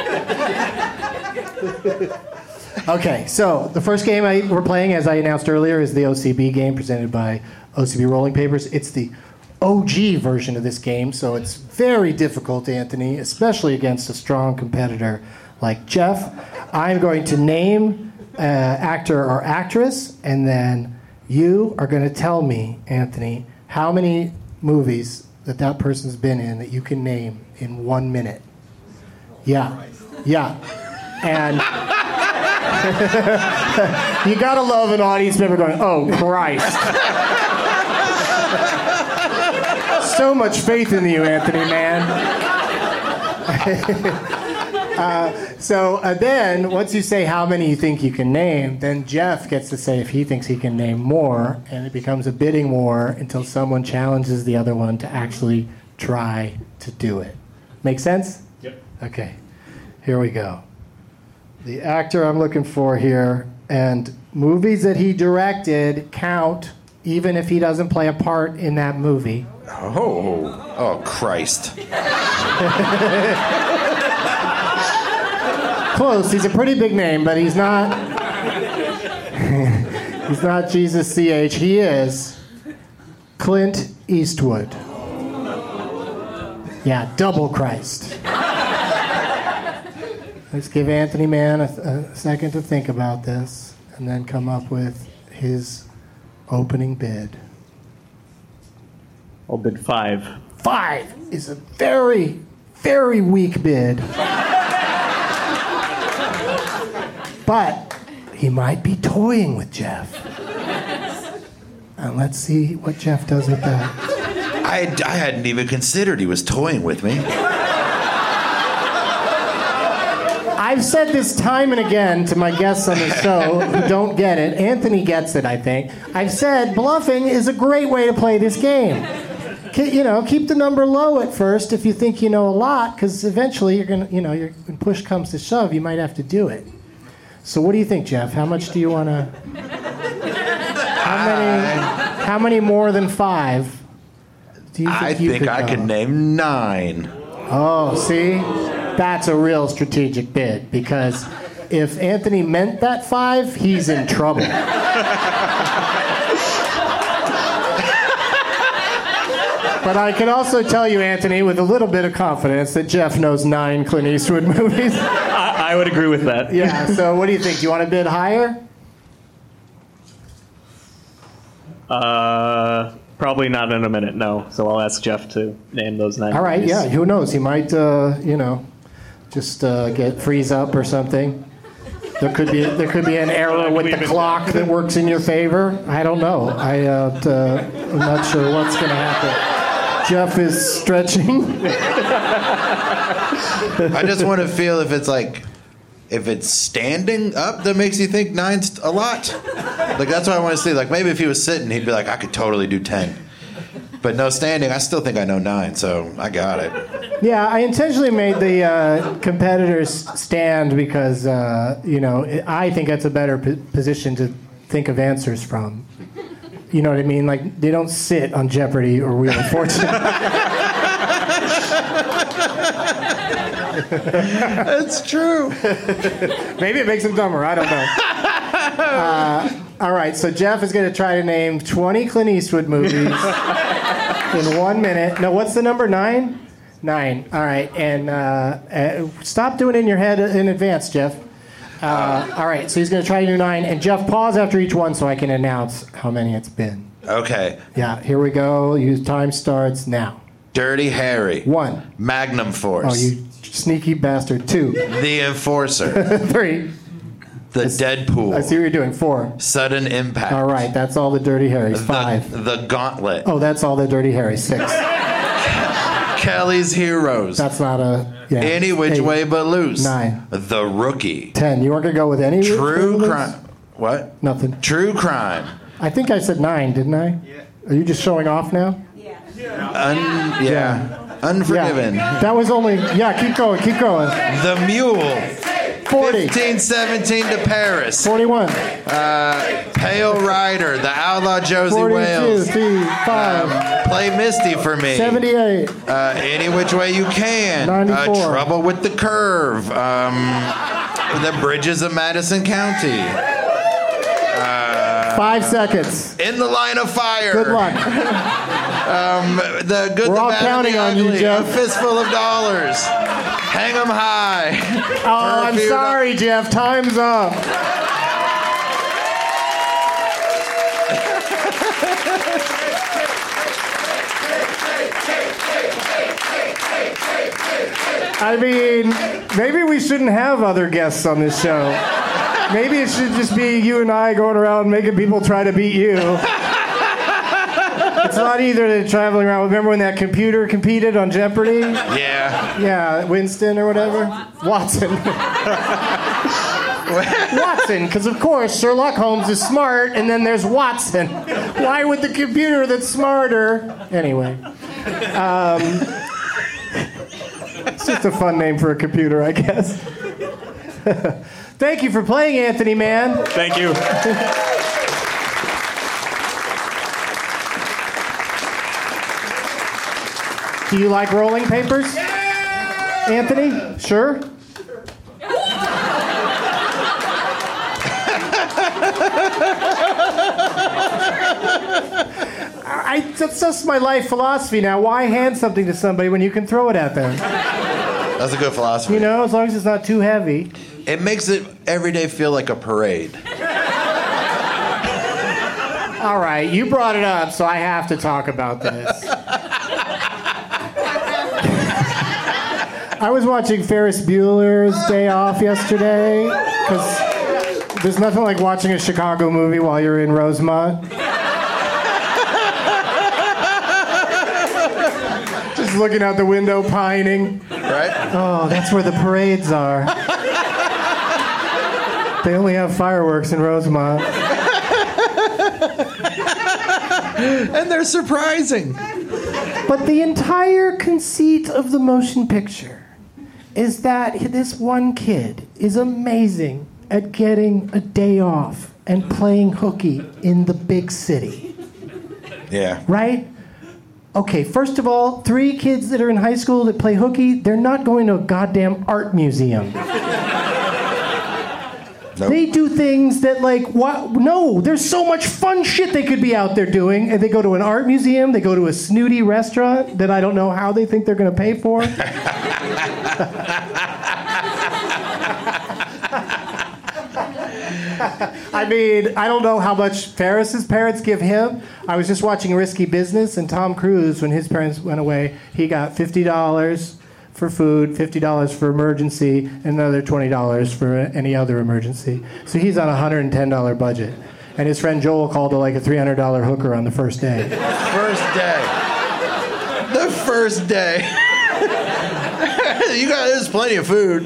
Okay, so the first game I, we're playing, as I announced earlier, is the O C B game presented by O C B Rolling Papers. It's the O G version of this game, so it's very difficult, Anthony, especially against a strong competitor like Jeff. I'm going to name uh, actor or actress, and then you are going to tell me, Anthony, how many movies that that person's been in that you can name in one minute. Yeah, yeah. And you gotta love an audience member going, oh, Christ. So much faith in you, Anthony, man. uh, so uh, then, once you say how many you think you can name, then Jeff gets to say if he thinks he can name more, and it becomes a bidding war until someone challenges the other one to actually try to do it. Make sense? Yep. Okay, here we go. The actor I'm looking for here, and movies that he directed count even if he doesn't play a part in that movie. Oh, oh, Christ. Close. He's a pretty big name, but he's not. He's not Jesus C H. He is Clint Eastwood. Yeah, double Christ. Let's give Anthony Mann a, a second to think about this, and then come up with his Opening bid. I'll bid five. Five is a very, very weak bid. But he might be toying with Jeff. And let's see what Jeff does with that. I, I hadn't even considered he was toying with me. I've said this time and again to my guests on the show who don't get it. Anthony gets it, I think. I've said bluffing is a great way to play this game. You know, keep the number low at first if you think you know a lot, because eventually you're gonna, you know, you're, when push comes to shove, you might have to do it. So, what do you think, Jeff? How much do you want to? How many? How many more than five? Do you think I you think could I go? could name nine. Oh, see, that's a real strategic bid, because if Anthony meant that five, he's in trouble. But I can also tell you, Anthony, with a little bit of confidence, that Jeff knows nine Clint Eastwood movies. I, I would agree with that. Yeah, so what do you think? Do you want to bid higher? Uh, probably not in a minute, no. So I'll ask Jeff to name those nine All right, movies. yeah, who knows? He might, uh, you know, just uh, get freeze up or something. There could be there could be an error with the clock that works in your favor. I don't know. I, uh, t- uh, I'm not sure what's going to happen. Jeff is stretching. I just want to feel if it's like, if it's standing up that makes you think nine's a lot. Like, that's what I want to see. Like, maybe if he was sitting, he'd be like, I could totally do ten. But no standing, I still think I know nine, so I got it. Yeah, I intentionally made the uh, competitors stand because, uh, you know, I think that's a better p- position to think of answers from. You know what I mean? Like, they don't sit on Jeopardy or Wheel of Fortune. That's true. Maybe it makes them dumber. I don't know. Uh, all right, so Jeff is going to try to name twenty Clint Eastwood movies in one minute. No, what's the number? Nine? Nine. All right, and uh, uh, stop doing it in your head in advance, Jeff. Uh, all right, so he's going to try to do nine. And Jeff, pause after each one so I can announce how many it's been. Okay. Yeah, here we go. Your time starts now. Dirty Harry. One. Magnum Force. Oh, you sneaky bastard. Two. The Enforcer. Three. The Deadpool. I see what you're doing. Four. Sudden Impact. All right, that's all the Dirty Harrys. Five. The, the Gauntlet. Oh, that's all the Dirty Harrys. Six. Kelly's Heroes. That's not a... Yeah. Any Which Eight. Way But Loose. Nine. The Rookie. Ten. You weren't going to go with any... True Which Way But Crime. Loose? What? Nothing. True Crime. I think I said nine, didn't I? Yeah. Are you just showing off now? Yeah. Un, yeah. Unforgiven. Yeah. That was only... Yeah, keep going, keep going. The Mule. forty. fifteen seventeen to Paris. forty-one. Uh, Pale Rider. The Outlaw Josie forty-two. Wales. Three, five. Um, Play Misty for Me. seventy-eight. Uh, Any Which Way You Can. ninety-four. Uh, Trouble with the Curve. Um, the Bridges of Madison County. Uh, Five seconds. In the Line of Fire. Good luck. Um, the Good, We're the all Bad, counting and the on you, Ugly. Jeff. A Fistful of Dollars. Hang 'em High. Oh, I'm Perfume- sorry, Jeff. Time's up. I mean, maybe we shouldn't have other guests on this show. Maybe it should just be you and I going around making people try to beat you. It's not either than traveling around. Remember when that computer competed on Jeopardy? Yeah. Yeah, Winston or whatever? Watson. Watson, because of course Sherlock Holmes is smart, and then there's Watson. Why would the computer that's smarter? Anyway. Um, it's just a fun name for a computer, I guess. Thank you for playing, Anthony, man. Thank you. Do you like rolling papers? Anthony? Sure? I, that's just my life philosophy now. Why hand something to somebody when you can throw it at them? That's a good philosophy. You know, as long as it's not too heavy. It makes it every day feel like a parade. All right, you brought it up, so I have to talk about this. I was watching Ferris Bueller's Day Off yesterday, because there's nothing like watching a Chicago movie while you're in Rosemont. Just looking out the window, pining. Right? Oh, that's where the parades are. They only have fireworks in Rosemont. And they're surprising. But the entire conceit of the motion picture is that this one kid is amazing at getting a day off and playing hooky in the big city. Yeah. Right? Okay, first of all, three kids that are in high school that play hooky, they're not going to a goddamn art museum. Nope. They do things that, like, what? No, there's so much fun shit they could be out there doing. And they go to an art museum, they go to a snooty restaurant that I don't know how they think they're going to pay for. I mean, I don't know how much Ferris's parents give him. I was just watching Risky Business, and Tom Cruise, when his parents went away, he got fifty dollars for food, fifty dollars for emergency, and another twenty dollars for any other emergency. So he's on a one hundred ten dollars budget. And his friend Joel called it like a three hundred dollars hooker on the first day. First day. The first day. You got, there's plenty of food.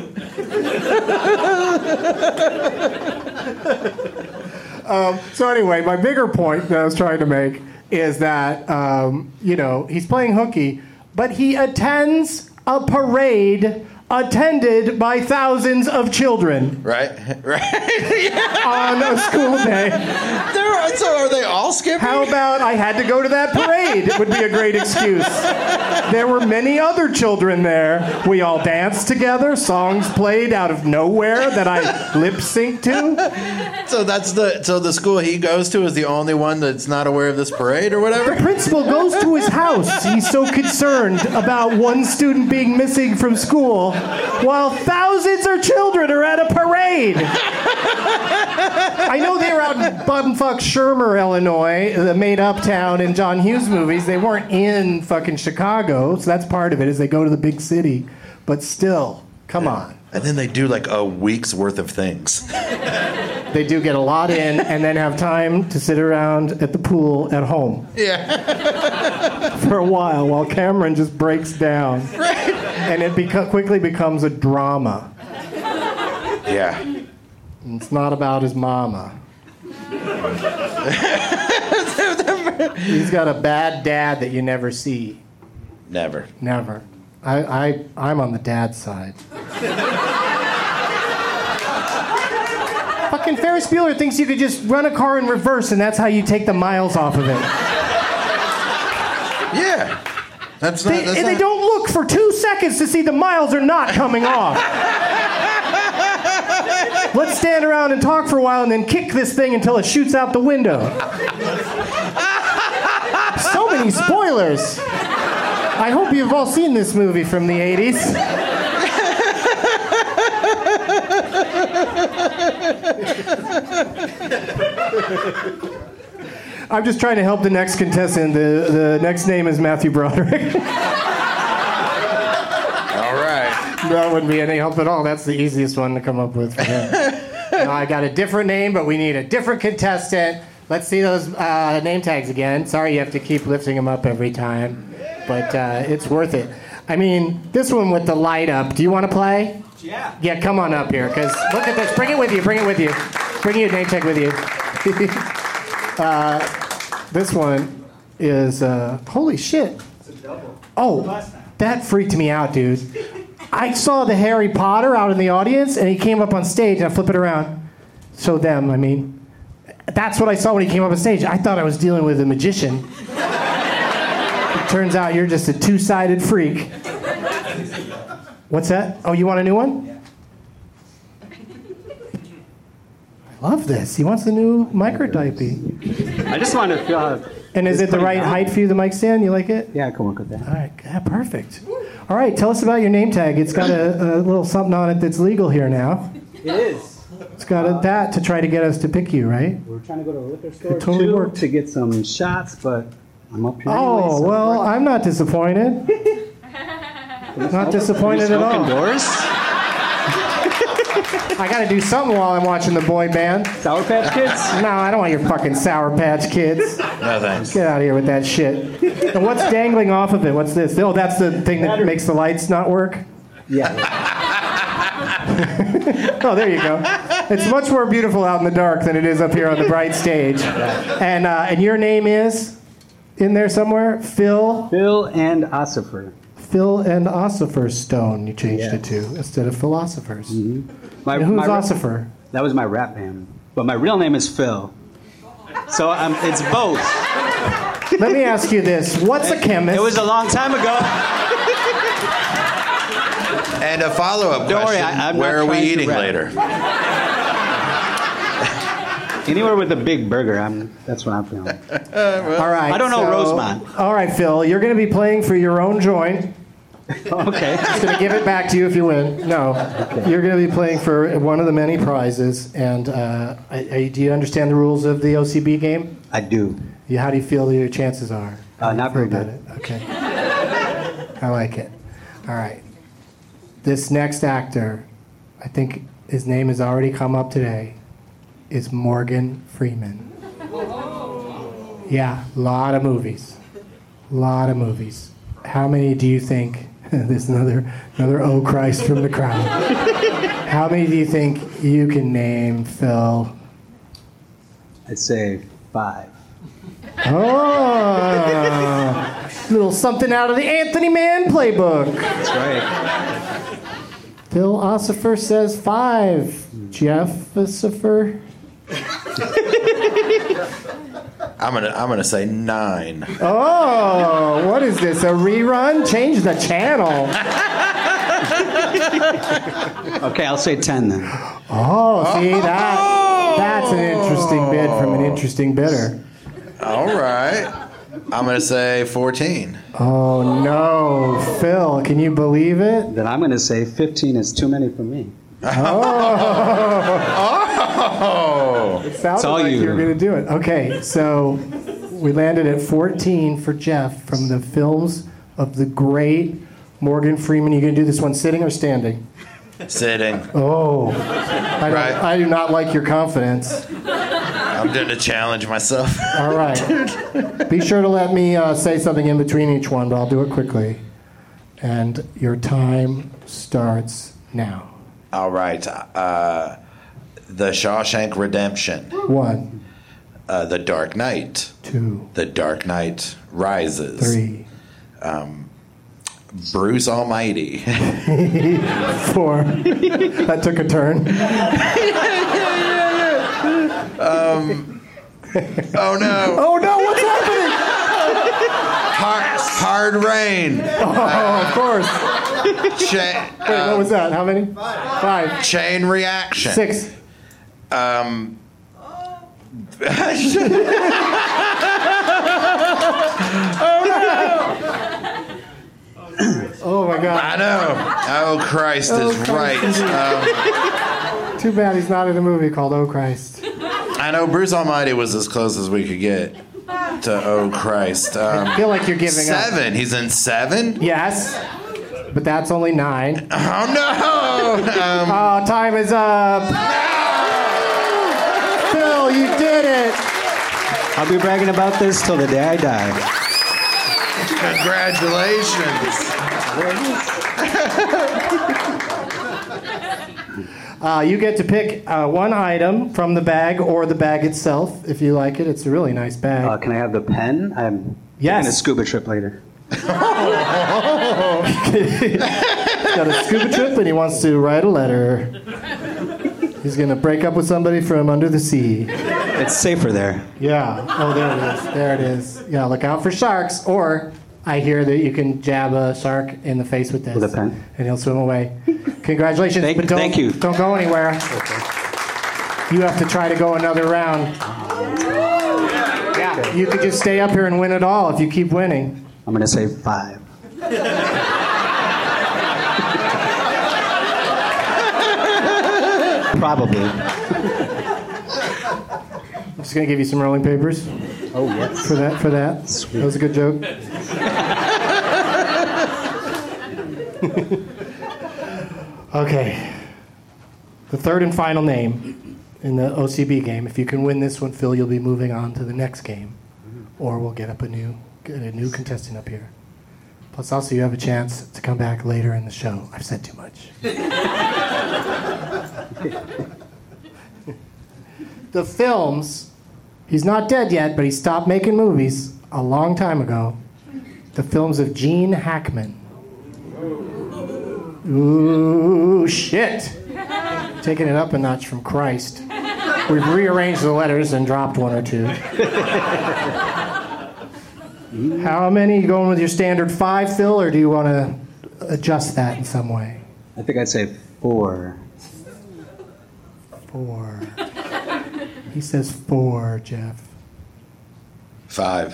um, so anyway, my bigger point that I was trying to make is that, um, you know, he's playing hooky, but he attends a parade attended by thousands of children. Right, right. Yeah. On a school day. There are, so are they all skipping? How about I had to go to that parade? It would be a great excuse. There were many other children there. We all danced together. Songs played out of nowhere that I lip synced to. So that's the so the school he goes to is the only one that's not aware of this parade or whatever? The principal goes to his house. He's so concerned about one student being missing from school, while thousands of children are at a parade. I know they were out in bumfuck Shermer, Illinois, the made-up town in John Hughes movies. They weren't in fucking Chicago, so that's part of it, is they go to the big city. But still, come on. And then they do like a week's worth of things. They do get a lot in and then have time to sit around at the pool at home. Yeah. For a while, while Cameron just breaks down. Right. And it beco- quickly becomes a drama. Yeah. And it's not about his mama. He's got a bad dad that you never see. Never. Never. I, I, I'm on the dad side. Fucking Ferris Bueller thinks you could just run a car in reverse and that's how you take the miles off of it. Yeah. That's not, they, that's and not... they don't look for two seconds to see the miles are not coming off. Let's stand around and talk for a while and then kick this thing until it shoots out the window. So many spoilers. I hope you've all seen this movie from the eighties. I'm just trying to help the next contestant. The, the next name is Matthew Broderick. All right. That wouldn't be any help at all. That's the easiest one to come up with for him. No, I got a different name, but we need a different contestant. Let's see those uh, name tags again. Sorry you have to keep lifting them up every time, but uh, it's worth it. I mean, this one with the light up. Do you want to play? Yeah. Yeah, come on up here, because look at this. Bring it with you. Bring it with you. Bring your name tag with you. uh, this one is, uh, holy shit. It's a double. Oh, that freaked me out, dude. I saw the Harry Potter out in the audience, and he came up on stage, and I flip it around. So them, I mean. That's what I saw when he came up on stage. I thought I was dealing with a magician. It turns out you're just a two-sided freak. What's that? Oh, you want a new one? I love this. He wants the new microtypey. I just want to feel how... And is it the right height for you, the mic stand? You like it? Yeah, I can work with that. All right, yeah, perfect. All right, tell us about your name tag. It's got a, a little something on it that's legal here now. It is. It's got a, that to try to get us to pick you, right? We're trying to go to a liquor store It totally too, worked. to get some shots, but I'm up here. Oh, anyway, so well, I'm not disappointed. Not disappointed at all. Smoking doors? I gotta do something while I'm watching the boy band. Sour Patch Kids? No, I don't want your fucking Sour Patch Kids. No thanks. Get out of here with that shit. And what's dangling off of it? What's this? Oh, that's the thing that makes the lights not work? Yeah. Oh, there you go. It's much more beautiful out in the dark than it is up here on the bright stage. And uh, and your name is in there somewhere? Phil? Phil and Ossifer. Phil and Ossifer Stone, you changed Yes. it to, instead of Philosophers. Mm-hmm. My, And who's my, Ossifer? That was my rap band. But my real name is Phil. So I'm, it's both. Let me ask you this. What's a chemist? It was a long time ago. And a follow-up Don't worry, question, I- I'm where not are we trying to eating rap. later? Anywhere with a big burger, I'm, that's what I'm feeling. All right. I don't know so- Rosemont. All right, Phil, you're going to be playing for your own joint. Okay. Just going to give it back to you if you win. No. You're going to be playing for one of the many prizes. And uh, I, I, do you understand the rules of the O C B game? I do. You, how do you feel your chances are? Uh, not very About good. it. Okay. I like it. All right. This next actor, I think his name has already come up today, is Morgan Freeman. Yeah, a lot of movies. A lot of movies. How many do you think? There's another another oh Christ from the crowd. How many do you think you can name, Phil? I'd say five. Oh, little something out of the Anthony Mann playbook. That's right. Phil Ossifer says five. Jeff Ossifer? I'm gonna I'm gonna say nine. Oh, what is this? A rerun? Change the channel. Okay, I'll say ten then. Oh, see that? That's an interesting bid from an interesting bidder. All right. I'm gonna say fourteen. Oh no, Phil, can you believe it? Then I'm going to say fifteen is too many for me. Oh. It sounded all like you. you were going to do it. Okay, so we landed at fourteen for Jeff from the films of the great Morgan Freeman. You going to do this one sitting or standing? Sitting. Oh, I, don't, Right. I do not like your confidence. I'm doing a challenge myself. All right. Be sure to let me uh, say something in between each one, but I'll do it quickly. And your time starts now. All right. Uh, the Shawshank Redemption. One, Uh, the Dark Knight. two, The Dark Knight Rises. three, Bruce Almighty. four. That took a turn. Oh no. Oh no, what's happening? Hard, hard Rain. Oh, of course. Cha- Wait, what was that? How many? Five. Chain Reaction. Six. Um. Oh my God. I know. Oh Christ Oh, is Christ right. is Um, Too bad he's not in a movie called Oh Christ. I know Bruce Almighty was as close as we could get to Oh Christ. Um, I feel like you're giving up. seven. He's in seven. Yes, but that's only nine. Oh no. Um, Oh, time is up. Phil, you did it. I'll be bragging about this till the day I die. congratulations. Uh, you get to pick uh, one item from the bag or the bag itself, if you like it. It's a really nice bag. Uh, can I have the pen? I'm Yes. taking a scuba trip later. He's got a scuba trip and he wants to write a letter. He's going to break up with somebody from under the sea. It's safer there. Yeah. Oh, there it is. There it is. Yeah, look out for sharks. Or I hear that you can jab a shark in the face with this. With a pen. And he'll swim away. Congratulations. Thank- but don't, thank you. Don't go anywhere. You have to try to go another round. Yeah. You could just stay up here and win it all if you keep winning. I'm going to say five. Probably. I'm just going to give you some rolling papers. Oh, yes. For that, for that. Sweet. That was a good joke. Okay. The third and final name in the O C B game. If you can win this one, Phil, you'll be moving on to the next game. Or we'll get up a new get a new contestant up here. Plus, also, you have a chance to come back later in the show. I've said too much. The films, he's not dead yet, but he stopped making movies a long time ago. The films of Gene Hackman. Ooh, shit. Taking it up a notch from Christ. We've rearranged the letters and dropped one or two. How many? You going with your standard five, Phil, or do you want to adjust that in some way? I think I'd say four. Four. He says four, Jeff. Five.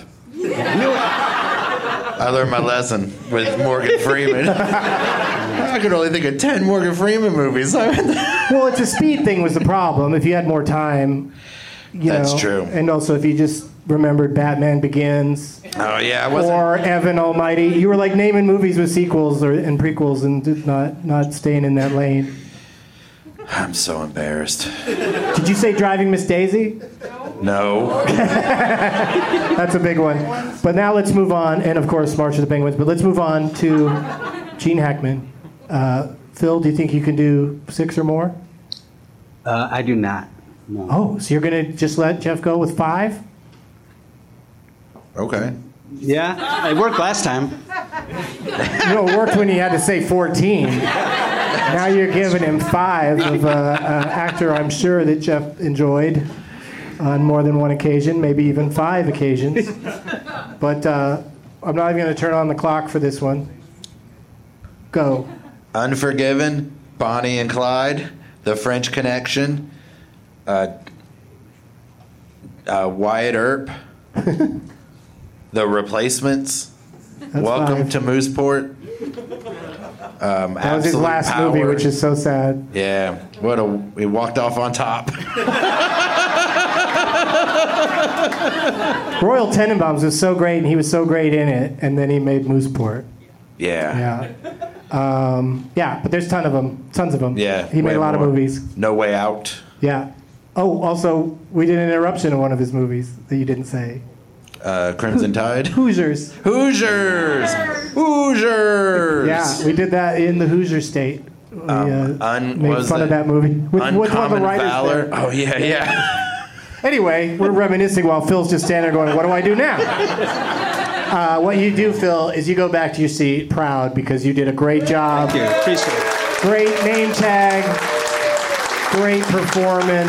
I learned my lesson with Morgan Freeman. I could only think of ten Morgan Freeman movies. Well, it's a speed thing was the problem. If you had more time, you That's know. true. And also if you just remembered Batman Begins. Oh, yeah. I wasn't... Or Evan Almighty. You were like naming movies with sequels or and prequels and did not, not staying in that lane. I'm so embarrassed. Did you say Driving Miss Daisy? No. That's a big one. But now let's move on. And, of course, March of the Penguins. But let's move on to Gene Hackman. Uh, Phil, do you think you can do six or more? Uh, I do not. No. Oh, so you're going to just let Jeff go with five? Okay. Yeah, it worked last time. No, it worked when you had to say fourteen. Now you're giving him five of an uh, actor I'm sure that Jeff enjoyed on more than one occasion, maybe even five occasions. But uh, I'm not even going to turn on the clock for this one. Go. Unforgiven, Bonnie and Clyde, The French Connection, uh, uh, Wyatt Earp, The Replacements, That's Welcome five. to Mooseport. Um, That was his Absolute last Power. movie, which is so sad. Yeah, what a he walked off on top. Royal Tenenbaums was so great, and he was so great in it, and then he made Mooseport. Yeah. Yeah. Um, yeah, but there's ton of them, tons of them. Yeah. He made way a lot more. of movies. No Way Out. Yeah. Oh, also, we did an interruption in one of his movies that you didn't say. Uh, Crimson Tide. Hoosiers. Hoosiers. Hoosiers. Yeah, we did that in the Hoosier State. We Um, uh, un- made was fun of it that movie. With, with one of the Uncommon writers Valor. there. Oh yeah, yeah. Anyway, we're reminiscing while Phil's just standing there going, what do I do now? Uh, what you do, Phil, is you go back to your seat proud because you did a great job. Thank you. Appreciate it. Great name tag. Great performance.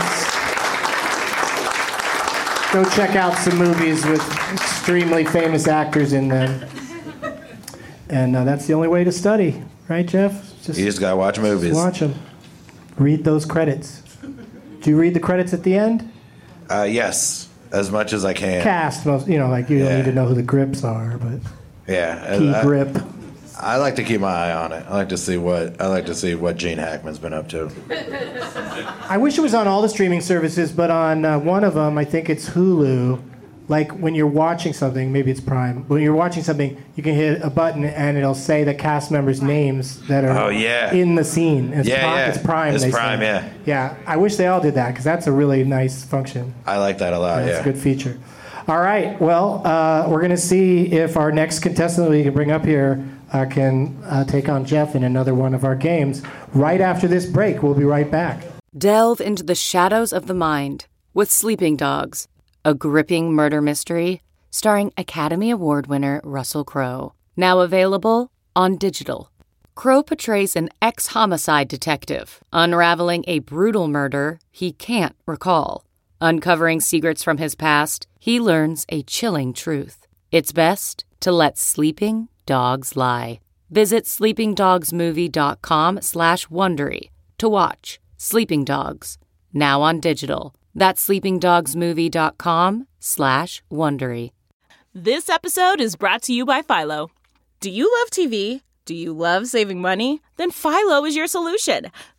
Go check out some movies with extremely famous actors in them. And uh, that's the only way to study, right, Jeff? Just You just gotta watch movies. watch them. Read those credits. Do you read the credits at the end? Uh, yes, as much as I can. Cast, most, you know, like you don't Yeah. need to know who the grips are, but Yeah. key I, grip. I like to keep my eye on it. I like to see what I like to see what Gene Hackman's been up to. I wish it was on all the streaming services, but on uh, one of them, I think it's Hulu. Like when you're watching something, maybe it's Prime. When you're watching something, you can hit a button and it'll say the cast members' names that are Oh, yeah. in the scene. It's Yeah, Prime, yeah. It's Prime. It's they Prime, say. yeah. Yeah, I wish they all did that because that's a really nice function. I like that a lot. That's yeah. a good feature. All right. Well, uh, we're going to see if our next contestant that we can bring up here uh, can uh, take on Jeff in another one of our games. Right after this break, we'll be right back. Delve into the shadows of the mind with Sleeping Dogs, a gripping murder mystery starring Academy Award winner Russell Crowe. Now available on digital. Crowe portrays an ex-homicide detective unraveling a brutal murder he can't recall. Uncovering secrets from his past, he learns a chilling truth. It's best to let sleeping dogs lie. Visit sleepingdogsmovie.com slash Wondery to watch Sleeping Dogs, now on digital. That's sleepingdogsmovie.com slash Wondery. This episode is brought to you by Philo. Do you love T V? Do you love saving money? Then Philo is your solution.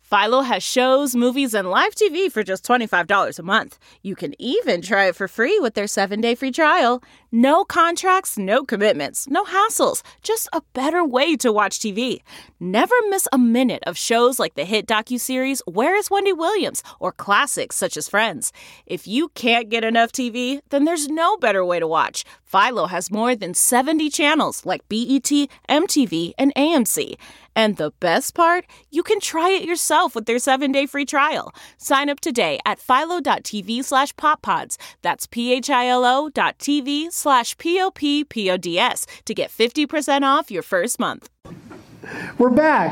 Philo has shows, movies, and live T V for just twenty-five dollars a month. You can even try it for free with their seven-day free trial. No contracts, no commitments, no hassles. Just a better way to watch T V. Never miss a minute of shows like the hit docuseries Where is Wendy Williams? Or classics such as Friends. If you can't get enough T V, then there's no better way to watch. Philo has more than seventy channels like B E T, M T V, and A M C. And the best part? You can try it yourself with their seven-day free trial. Sign up today at philo.tv slash poppods. That's P-H-I-L-O dot TV slash P-O-P-P-O-D-S to get fifty percent off your first month. We're back.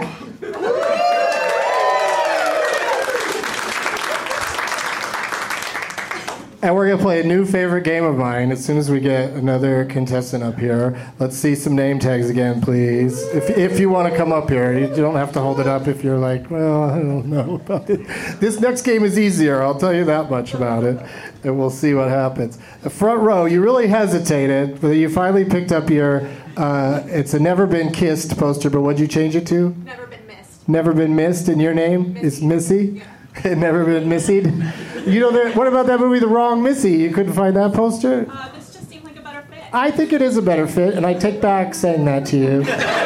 And we're going to play a new favorite game of mine as soon as we get another contestant up here. Let's see some name tags again, please. If if you want to come up here. You don't have to hold it up if you're like, well, I don't know about it. This next game is easier. I'll tell you that much about it. And we'll see what happens. The front row, you really hesitated, but you finally picked up your, uh, it's a Never Been Kissed poster, but what'd you change it to? Never Been Missed. Never Been Missed, and your name Missy. is Missy? Yeah. Never Been Missied? You know, that, what about that movie, The Wrong Missy? You couldn't find that poster? Uh, this just seemed like a better fit. I think it is a better fit, and I take back saying that to you.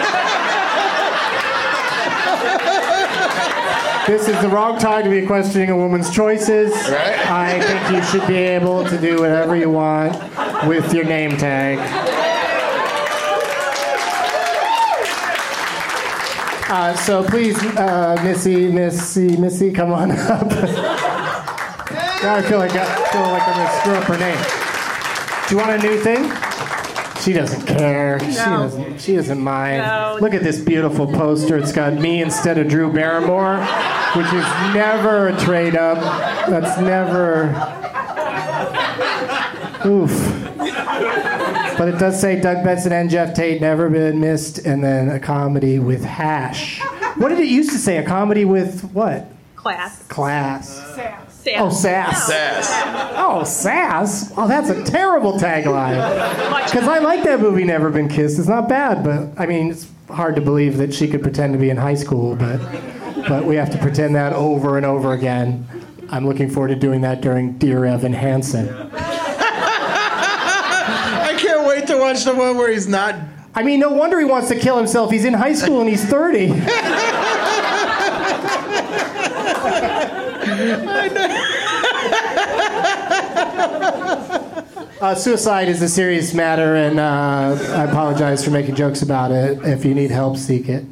This is the wrong time to be questioning a woman's choices. Right. I think you should be able to do whatever you want with your name tag. Uh, so please, uh, Missy, Missy, Missy, come on up. Now I feel like I feel like I'm gonna screw up her name. Do you want a new thing? She doesn't care. No. She doesn't. She doesn't mind. No. Look at this beautiful poster. It's got me instead of Drew Barrymore, which is never a trade up. That's never. Oof. But it does say Doug Benson and Jeff Tate, Never Been Missed, and then a comedy with hash. What did it used to say? A comedy with what? Class. Class. Sass. Oh, sass. Sass. Oh, sass. Oh, that's a terrible tagline. Because I like that movie, Never Been Kissed. It's not bad, but I mean, it's hard to believe that she could pretend to be in high school, but but we have to pretend that over and over again. I'm looking forward to doing that during Dear Evan Hansen. I can't wait to watch the one where he's not. I mean, no wonder he wants to kill himself. He's in high school and he's thirty. Uh, suicide is a serious matter, and uh, I apologize for making jokes about it. If you need help, seek it.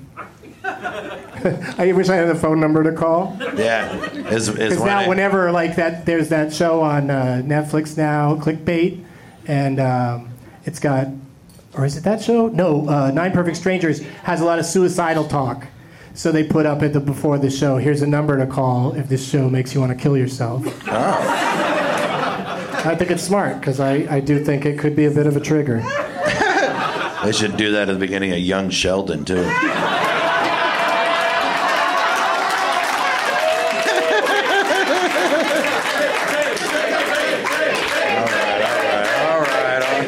I wish I had a phone number to call. Yeah, is is Because one now, it- whenever like that, there's that show on uh, Netflix now, Clickbait, and um, it's got, or is it that show? No, uh, Nine Perfect Strangers has a lot of suicidal talk. So they put up at the before the show, here's a number to call if this show makes you want to kill yourself. Oh. I think it's smart, because I, I do think it could be a bit of a trigger. They should do that at the beginning of Young Sheldon, too. All right, all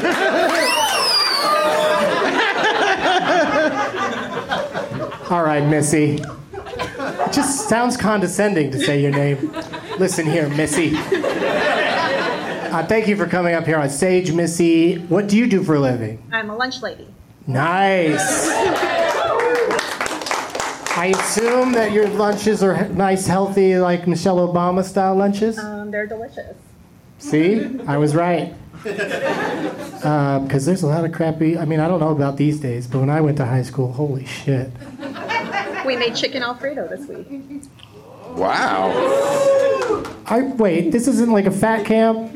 right. All right, Missy. It just sounds condescending to say your name. Listen here, Missy. Uh, thank you for coming up here on stage, Missy. What do you do for a living? I'm a lunch lady. Nice. I assume that your lunches are nice, healthy, like Michelle Obama style lunches? Um, they're delicious. See? I was right. Because uh, there's a lot of crappy... I mean, I don't know about these days, but when I went to high school, holy shit. We made chicken Alfredo this week. Wow. I wait, this isn't like a fat camp?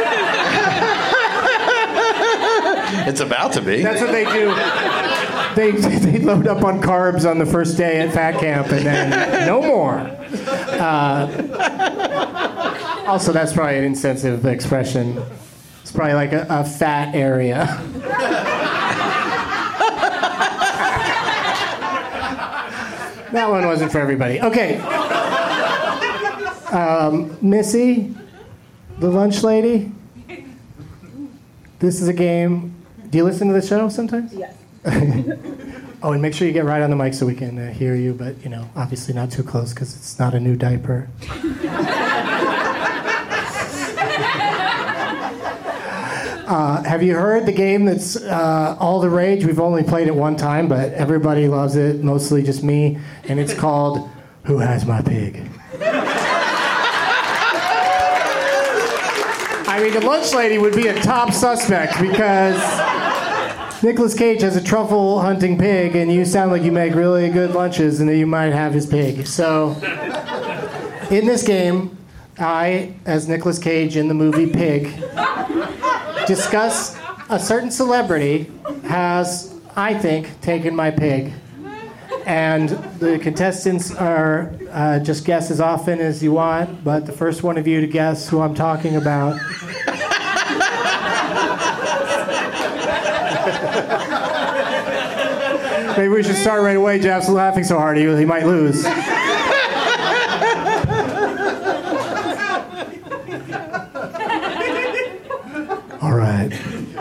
It's about to be. That's what they do. They, they load up on carbs on the first day at fat camp and then no more. Uh, also, that's probably an insensitive expression. It's probably like a, a fat area. That one wasn't for everybody. Okay. Um, Missy, the lunch lady. This is a game. Do you listen to the show sometimes? Yes. Oh, and make sure you get right on the mic so we can uh, hear you, but, you know, obviously not too close because it's not a new diaper. uh, have you heard the game that's uh, all the rage? We've only played it one time, but everybody loves it, mostly just me, and it's called Who Has My Pig? I mean, the lunch lady would be a top suspect because Nicolas Cage has a truffle hunting pig, and you sound like you make really good lunches, and that you might have his pig. So, in this game, I, as Nicolas Cage in the movie Pig, discuss a certain celebrity has, I think, taken my pig. And the contestants are uh, just guess as often as you want, but the first one of you to guess who I'm talking about. Maybe we should start right away. Jeff's laughing so hard he, he might lose. All right.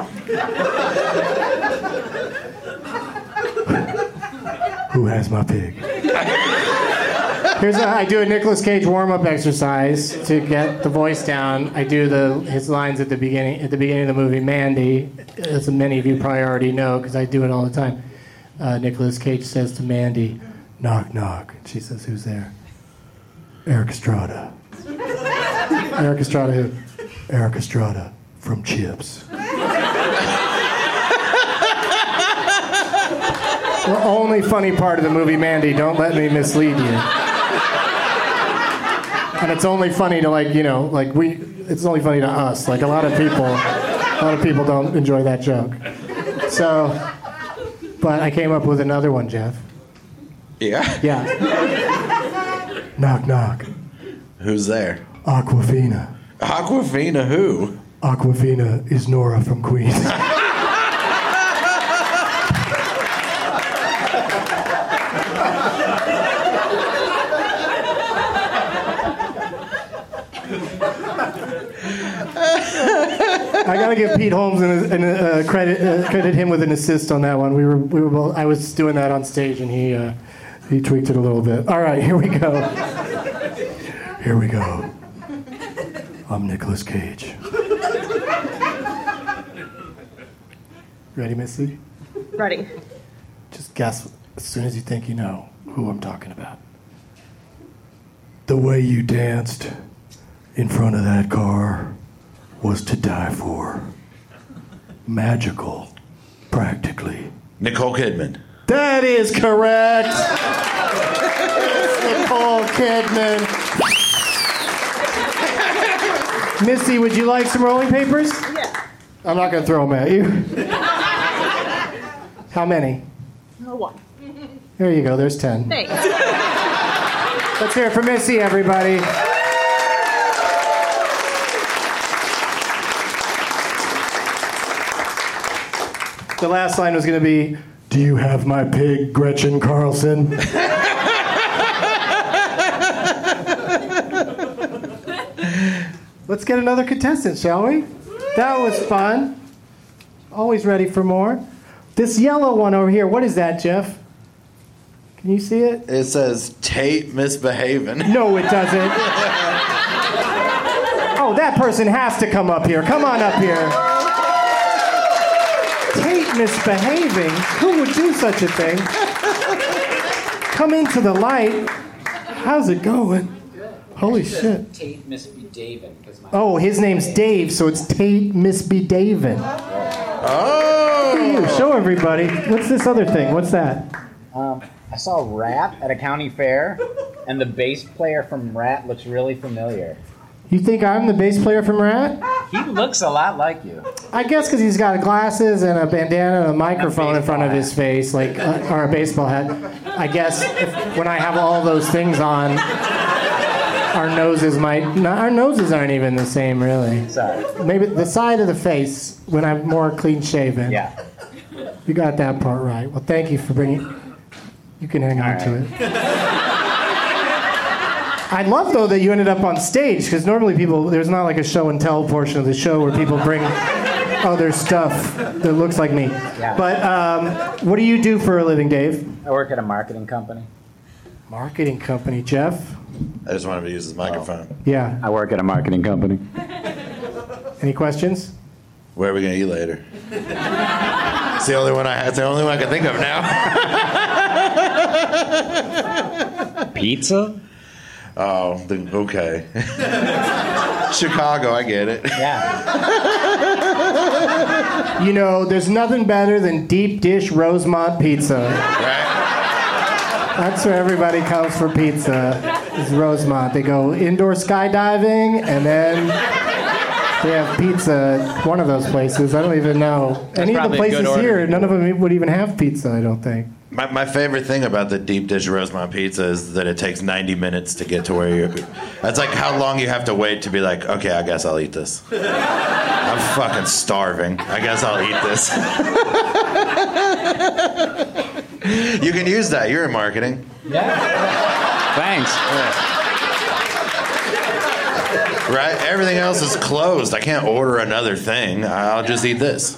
Who has my pig? Here's a, I do a Nicolas Cage warm-up exercise to get the voice down. I do the his lines at the beginning at the beginning of the movie Mandy, as many of you probably already know because I do it all the time. Uh, Nicolas Cage says to Mandy, "Knock, knock." And she says, "Who's there?" "Eric Estrada." Eric Estrada who? Eric Estrada from Chips. The only funny part of the movie Mandy, don't let me mislead you. And it's only funny to, like, you know, like we, it's only funny to us. Like a lot of people, a lot of people don't enjoy that joke. So, but I came up with another one, Jeff. Yeah? Yeah. Knock, knock. Who's there? Aquafina. Aquafina who? Aquafina is Nora from Queens. I gotta give Pete Holmes an, an, uh, credit uh, credit him with an assist on that one. We were we were both, I was doing that on stage and he uh, he tweaked it a little bit. All right, here we go. Here we go. I'm Nicolas Cage. Ready, Missy? Ready. Just guess as soon as you think you know who I'm talking about. The way you danced in front of that car was to die for. Magical, practically. Nicole Kidman. That is correct. Nicole Kidman. Missy, would you like some rolling papers? Yeah. I'm not going to throw them at you. How many? No one. There you go. There's ten. Thanks. Let's hear it for Missy, everybody. The last line was going to be, "Do you have my pig, Gretchen Carlson?" Let's get another contestant, shall we? That was fun. Always ready for more. This yellow one over here, what is that, Jeff? Can you see it? It says Tate misbehaving. No, it doesn't. Oh, that person has to come up here. Come on up here. Tate misbehaving? Who would do such a thing? Come into the light. How's it going? Holy shit. Tate misbehaving. Oh, his name's Dave, so it's Tate misbehaving. Oh! Look at you. Show everybody. What's this other thing? What's that? Um, I saw Rat at a county fair, and the bass player from Rat looks really familiar. You think I'm the bass player from Rat? He looks a lot like you. I guess because he's got glasses and a bandana and a microphone in front of his face, like uh, or a baseball hat. I guess if, when I have all those things on, our noses might. No, our noses aren't even the same, really. Sorry. Maybe the side of the face when I'm more clean shaven. Yeah. You got that part right. Well, thank you for bringing. You can hang on to it. I love, though, that you ended up on stage, because normally people, there's not like a show and tell portion of the show where people bring other stuff that looks like me. Yeah. But um, what do you do for a living, Dave? I work at a marketing company. Marketing company, Jeff? I just wanted to use his microphone. Yeah. I work at a marketing company. Any questions? Where are we going to eat later? It's the only one I It's the only one I can think of now. Pizza? Oh, the, okay. Chicago, I get it. Yeah. You know, there's nothing better than deep dish Rosemont pizza. Right? That's where everybody comes for pizza, is Rosemont. They go indoor skydiving, and then they have pizza at one of those places. I don't even know. Any of the places here, none of them would even have pizza, I don't think. My, my favorite thing about the deep dish Rosemont pizza is that it takes ninety minutes to get to where you're... That's like how long you have to wait to be like, okay, I guess I'll eat this. I'm fucking starving. I guess I'll eat this. You can use that. You're in marketing. Yeah. Thanks. Yeah. Right? Everything else is closed. I can't order another thing. I'll just eat this.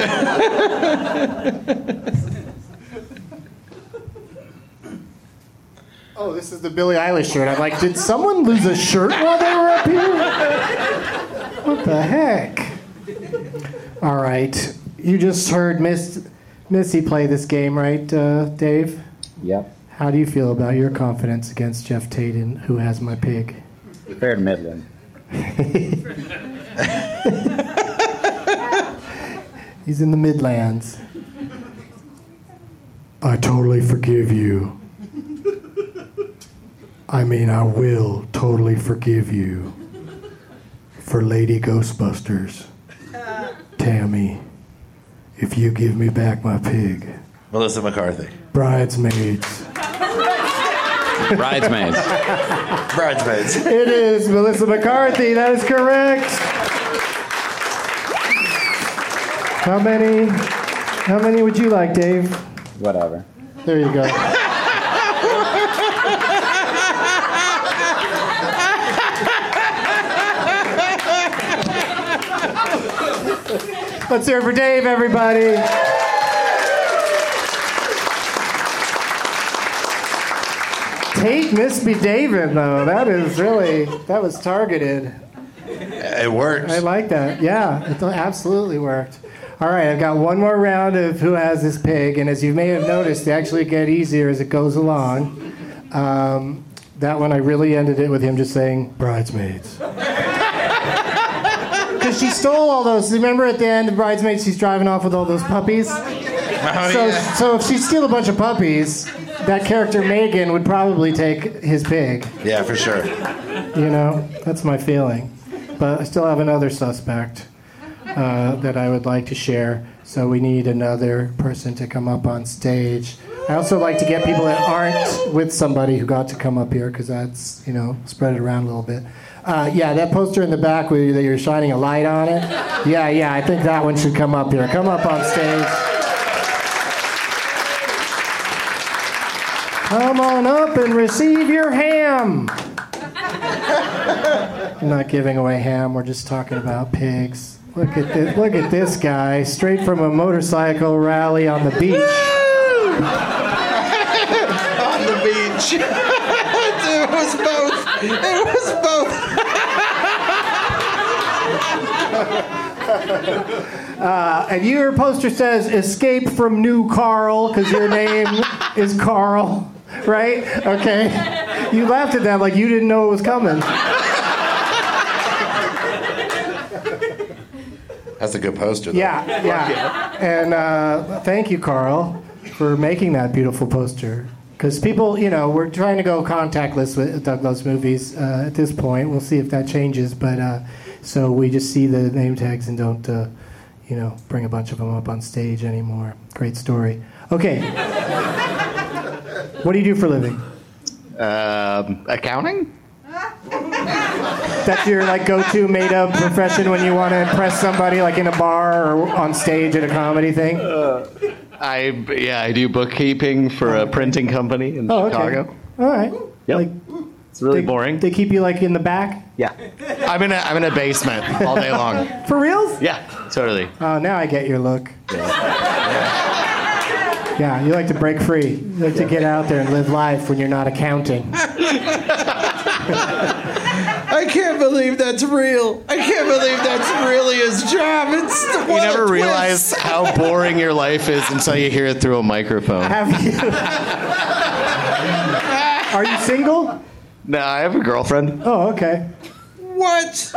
Oh, this is the Billie Eilish shirt. I'm like, did someone lose a shirt while they were up here? What the heck? All right. You just heard Miss Missy play this game, right, uh, Dave? Yep. How do you feel about your confidence against Jeff Taden, who has my pig? Fair to Midland. He's in the Midlands. I totally forgive you. I mean, I will totally forgive you for Lady Ghostbusters. Tammy, if you give me back my pig. Melissa McCarthy. Bridesmaids. Bridesmaids. Bridesmaids. It is Melissa McCarthy. That is correct. How many? How many would you like, Dave? Whatever. There you go. Let's hear it for Dave, everybody. Tate Misby David, though. That is really, that was targeted. It works. I like that. Yeah, it absolutely worked. All right, I've got one more round of Who Has This Pig, and as you may have noticed, they actually get easier as it goes along. Um, that one, I really ended it with him just saying, Bridesmaids. Because she stole all those. Remember at the end of Bridesmaids, she's driving off with all those puppies? Oh, so, yeah. so if she steal a bunch of puppies, that character Megan would probably take his pig. Yeah, for sure. You know, that's my feeling. But I still have another suspect uh, that I would like to share. So we need another person to come up on stage. I also like to get people that aren't with somebody who got to come up here, because that's, you know, spread it around a little bit. Uh, yeah, that poster in the back where you- that you're shining a light on it. Yeah, yeah, I think that one should come up here. Come up on stage. Come on up and receive your ham. I'm not giving away ham. We're just talking about pigs. Look at this, look at this guy, straight from a motorcycle rally on the beach. On the beach. It was both. It was both. Uh, and your poster says, escape from New Carl, because your name is Carl, right? Okay. You laughed at that like you didn't know it was coming. That's a good poster, though. Yeah, yeah. And uh, thank you, Carl, for making that beautiful poster. Because people, you know, we're trying to go contactless with Doug Loves Movies uh, at this point. We'll see if that changes. But uh, so we just see the name tags and don't, uh, you know, bring a bunch of them up on stage anymore. Great story. Okay. What do you do for a living? Um, accounting? That's your like go-to made-up profession when you want to impress somebody, like in a bar or on stage at a comedy thing? Uh, I yeah, I do bookkeeping for a printing company in Oh, Chicago. okay. All right. Yep. Like It's really They- boring. They keep you like in the back? Yeah. I'm in a I'm in a basement all day long. For reals? Yeah, totally. Oh, now I get your look. Yeah, you like to break free. You like to get out there and live life when you're not accounting. I can't believe that's real. I can't believe that's really his job. It's the You never realize how boring your life is until you hear it through a microphone. Have you? Are you single? No, I have a girlfriend. Oh, okay. What?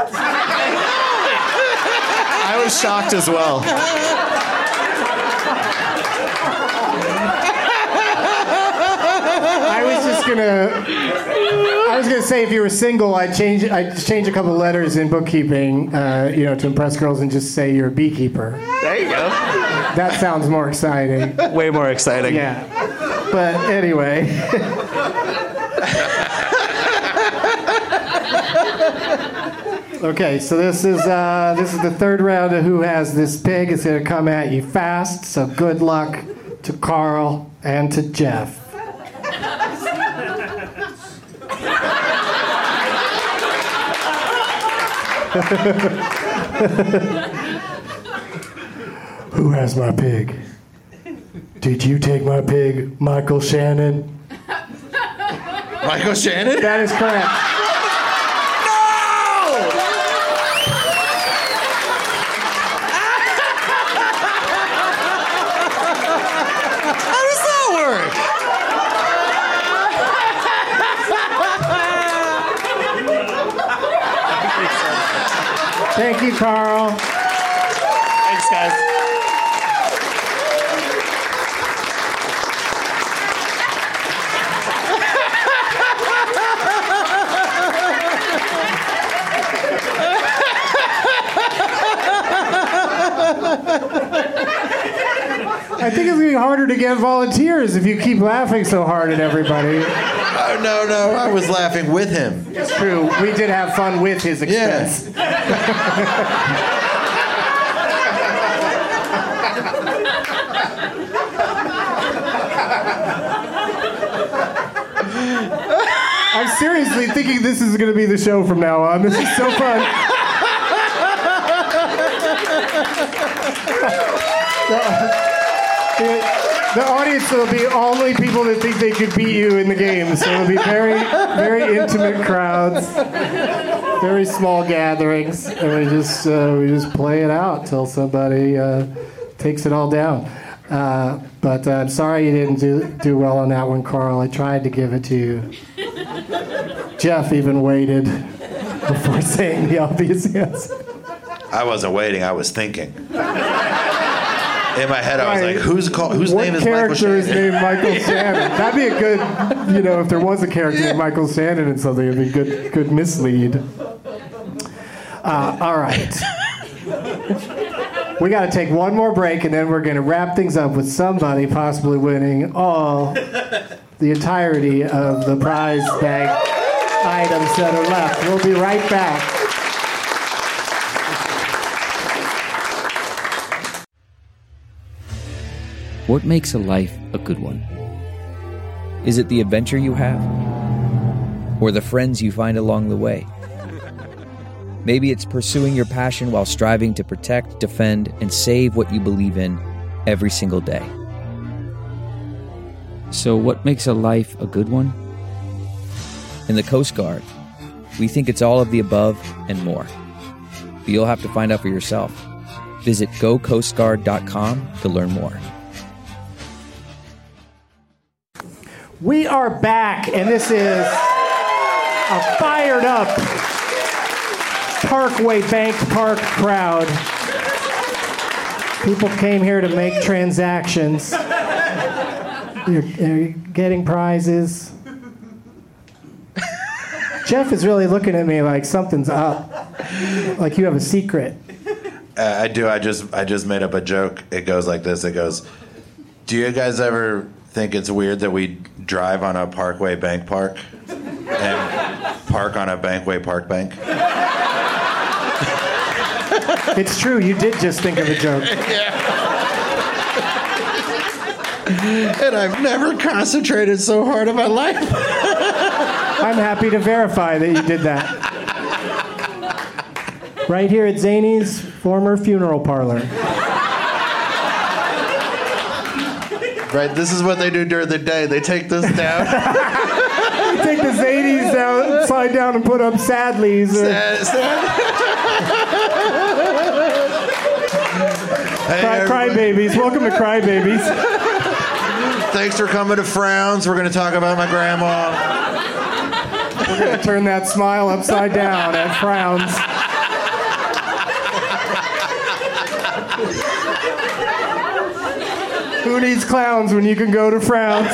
I was shocked as well. I was just gonna. I was gonna say if you were single, I'd change. I'd just change a couple letters in bookkeeping, uh, you know, to impress girls, and just say you're a beekeeper. There you go. That sounds more exciting. Way more exciting. Yeah. But anyway. Okay, so this is uh, this is the third round of Who Has This Pig. It's going to come at you fast, so good luck to Carl and to Jeff. Who has my pig? Did you take my pig, Michael Shannon? Michael Shannon? That is correct. How does that work? Thank you, Carl. Thanks, guys. I think it's getting harder to get volunteers if you keep laughing so hard at everybody. Oh, no, no. I was laughing with him. It's true. We did have fun with his expense. I'm seriously thinking this is going to be the show from now on. This is so fun. the, the audience will be only people that think they could beat you in the game. So it'll be very, very intimate crowds, very small gatherings, and we just uh, we just play it out till somebody uh, takes it all down. Uh, but uh, I'm sorry you didn't do do well on that one, Carl. I tried to give it to you. Jeff even waited before saying the obvious answer. I wasn't waiting. I was thinking. In my head, I was like, "Who's call- Whose what name is Michael character is Shannon?" named Michael Shannon? That'd be a good, you know, if there was a character named Michael Shannon in something, it'd be good, good mislead. Uh, all right. We got to take one more break, and then we're going to wrap things up with somebody possibly winning all, the entirety of the prize bag items that are left. We'll be right back. What makes a life a good one? Is it the adventure you have? Or the friends you find along the way? Maybe it's pursuing your passion while striving to protect, defend, and save what you believe in every single day. So what makes a life a good one? In the Coast Guard, we think it's all of the above and more. But you'll have to find out for yourself. Visit go coast guard dot com to learn more. We are back, and this is a fired up Parkway Bank Park crowd. People came here to make transactions. You're, you're getting prizes. Jeff is really looking at me like something's up, like you have a secret. Uh, I do. I just I just made up a joke. It goes like this. It goes, do you guys ever think it's weird that we drive on a Parkway Bank Park and park on a Bankway Park Bank? It's true. You did just think of a joke. And I've never concentrated so hard in my life. I'm happy to verify that you did that. Right here at Zany's former funeral parlor. Right, this is what they do during the day. They take this down. You take the Zany's down, slide down, and put up Sadlies. Sad, sad. Hey, Cry, cry babies. Welcome to Cry Babies. Thanks for coming to Frowns. We're going to talk about my grandma. We're going to turn that smile upside down at Frowns. Who needs clowns when you can go to Frowns?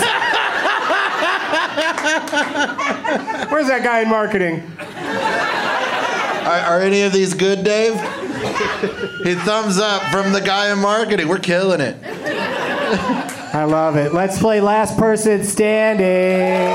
Where's that guy in marketing? Are, are any of these good, Dave? He thumbs up from the guy in marketing. We're killing it. I love it. Let's play Last Person Standing.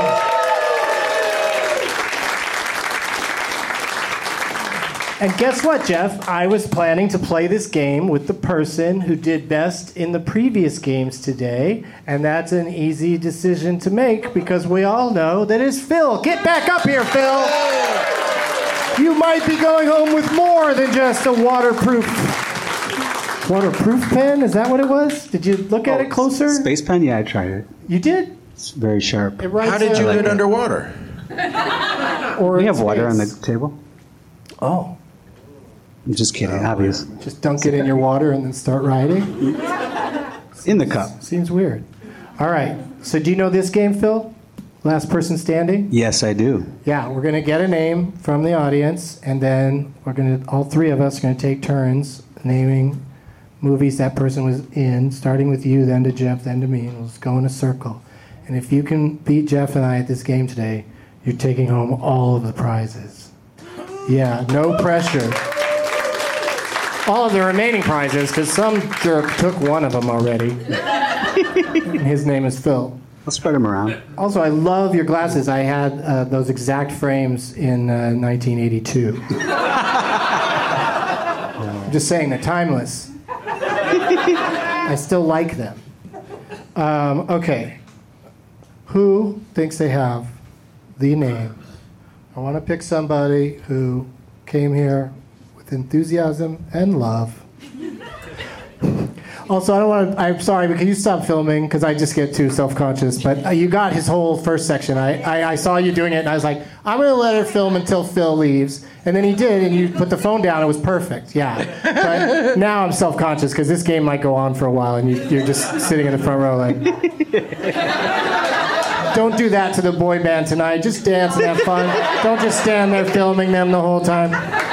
And guess what, Jeff? I was planning to play this game with the person who did best in the previous games today, and that's an easy decision to make because we all know that it's Phil. Get back up here, Phil. You might be going home with more than just a waterproof waterproof pen. Is that what it was? Did you look at Oh, it closer? Space pen? Yeah, I tried it. You did? It's very sharp. It writes How did a- you like get it. underwater? Or We in have water on the space. table. Oh. I'm just kidding, obvious. Just dunk it in your water and then start riding? In the cup. Seems weird. All right. So do you know this game, Phil? Last Person Standing? Yes, I do. Yeah, we're going to get a name from the audience, and then we're going to, all three of us are going to take turns naming movies that person was in, starting with you, then to Jeff, then to me, and we'll just go in a circle. And if you can beat Jeff and I at this game today, you're taking home all of the prizes. Yeah, no pressure. All of the remaining prizes, because some jerk took one of them already. And his name is Phil. I'll spread them around. Also, I love your glasses. I had uh, those exact frames in uh, nineteen eighty-two. I'm just saying, they're timeless. I still like them. Um, okay. Who thinks they have the name? I want to pick somebody who came here with enthusiasm and love. Also, I don't want to, I'm sorry, but can you stop filming? Because I just get too self-conscious. But uh, you got his whole first section. I, I, I saw you doing it, and I was like, I'm going to let her film until Phil leaves. And then he did, and you put the phone down. It was perfect, yeah. But now I'm self-conscious, because this game might go on for a while, and you, you're just sitting in the front row like... Don't do that to the boy band tonight. Just dance and have fun. Don't just stand there filming them the whole time.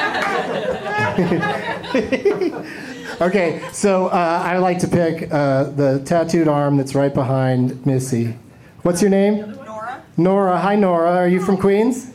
Okay, so uh, I like to pick uh, the tattooed arm that's right behind Missy. What's your name? Nora. Nora. Hi, Nora. Are you from Queens?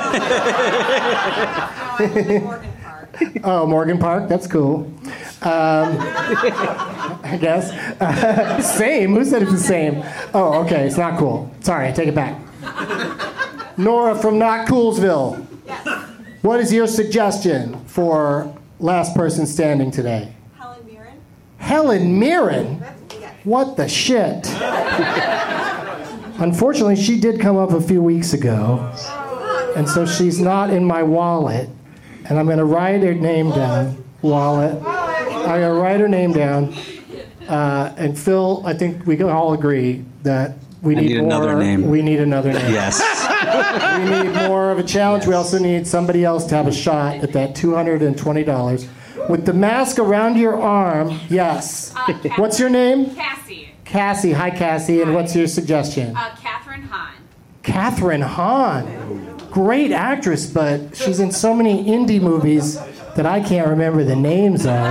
Oh, Morgan Park. That's cool. Um, I guess. Uh, same. Who said it's the same? Oh, okay. It's not cool. Sorry, I take it back. Nora from Not Coolsville. Yes. What is your suggestion for Last Person Standing today? Helen Mirren. Helen Mirren? What the shit? Unfortunately, she did come up a few weeks ago, and so she's not in my wallet. And I'm going to write her name down. Wallet. I'm going to write her name down. Uh, and Phil, I think we can all agree that we I need, need more. another name. We need another name. Yes. We need more of a challenge. Yes. We also need somebody else to have a shot at that two hundred twenty dollars. With the mask around your arm, yes. Uh, What's your name? Cassie. Cassie. Hi, Cassie. And what's your suggestion? Uh, Catherine Hahn. Catherine Hahn. Great actress, but she's in so many indie movies that I can't remember the names of.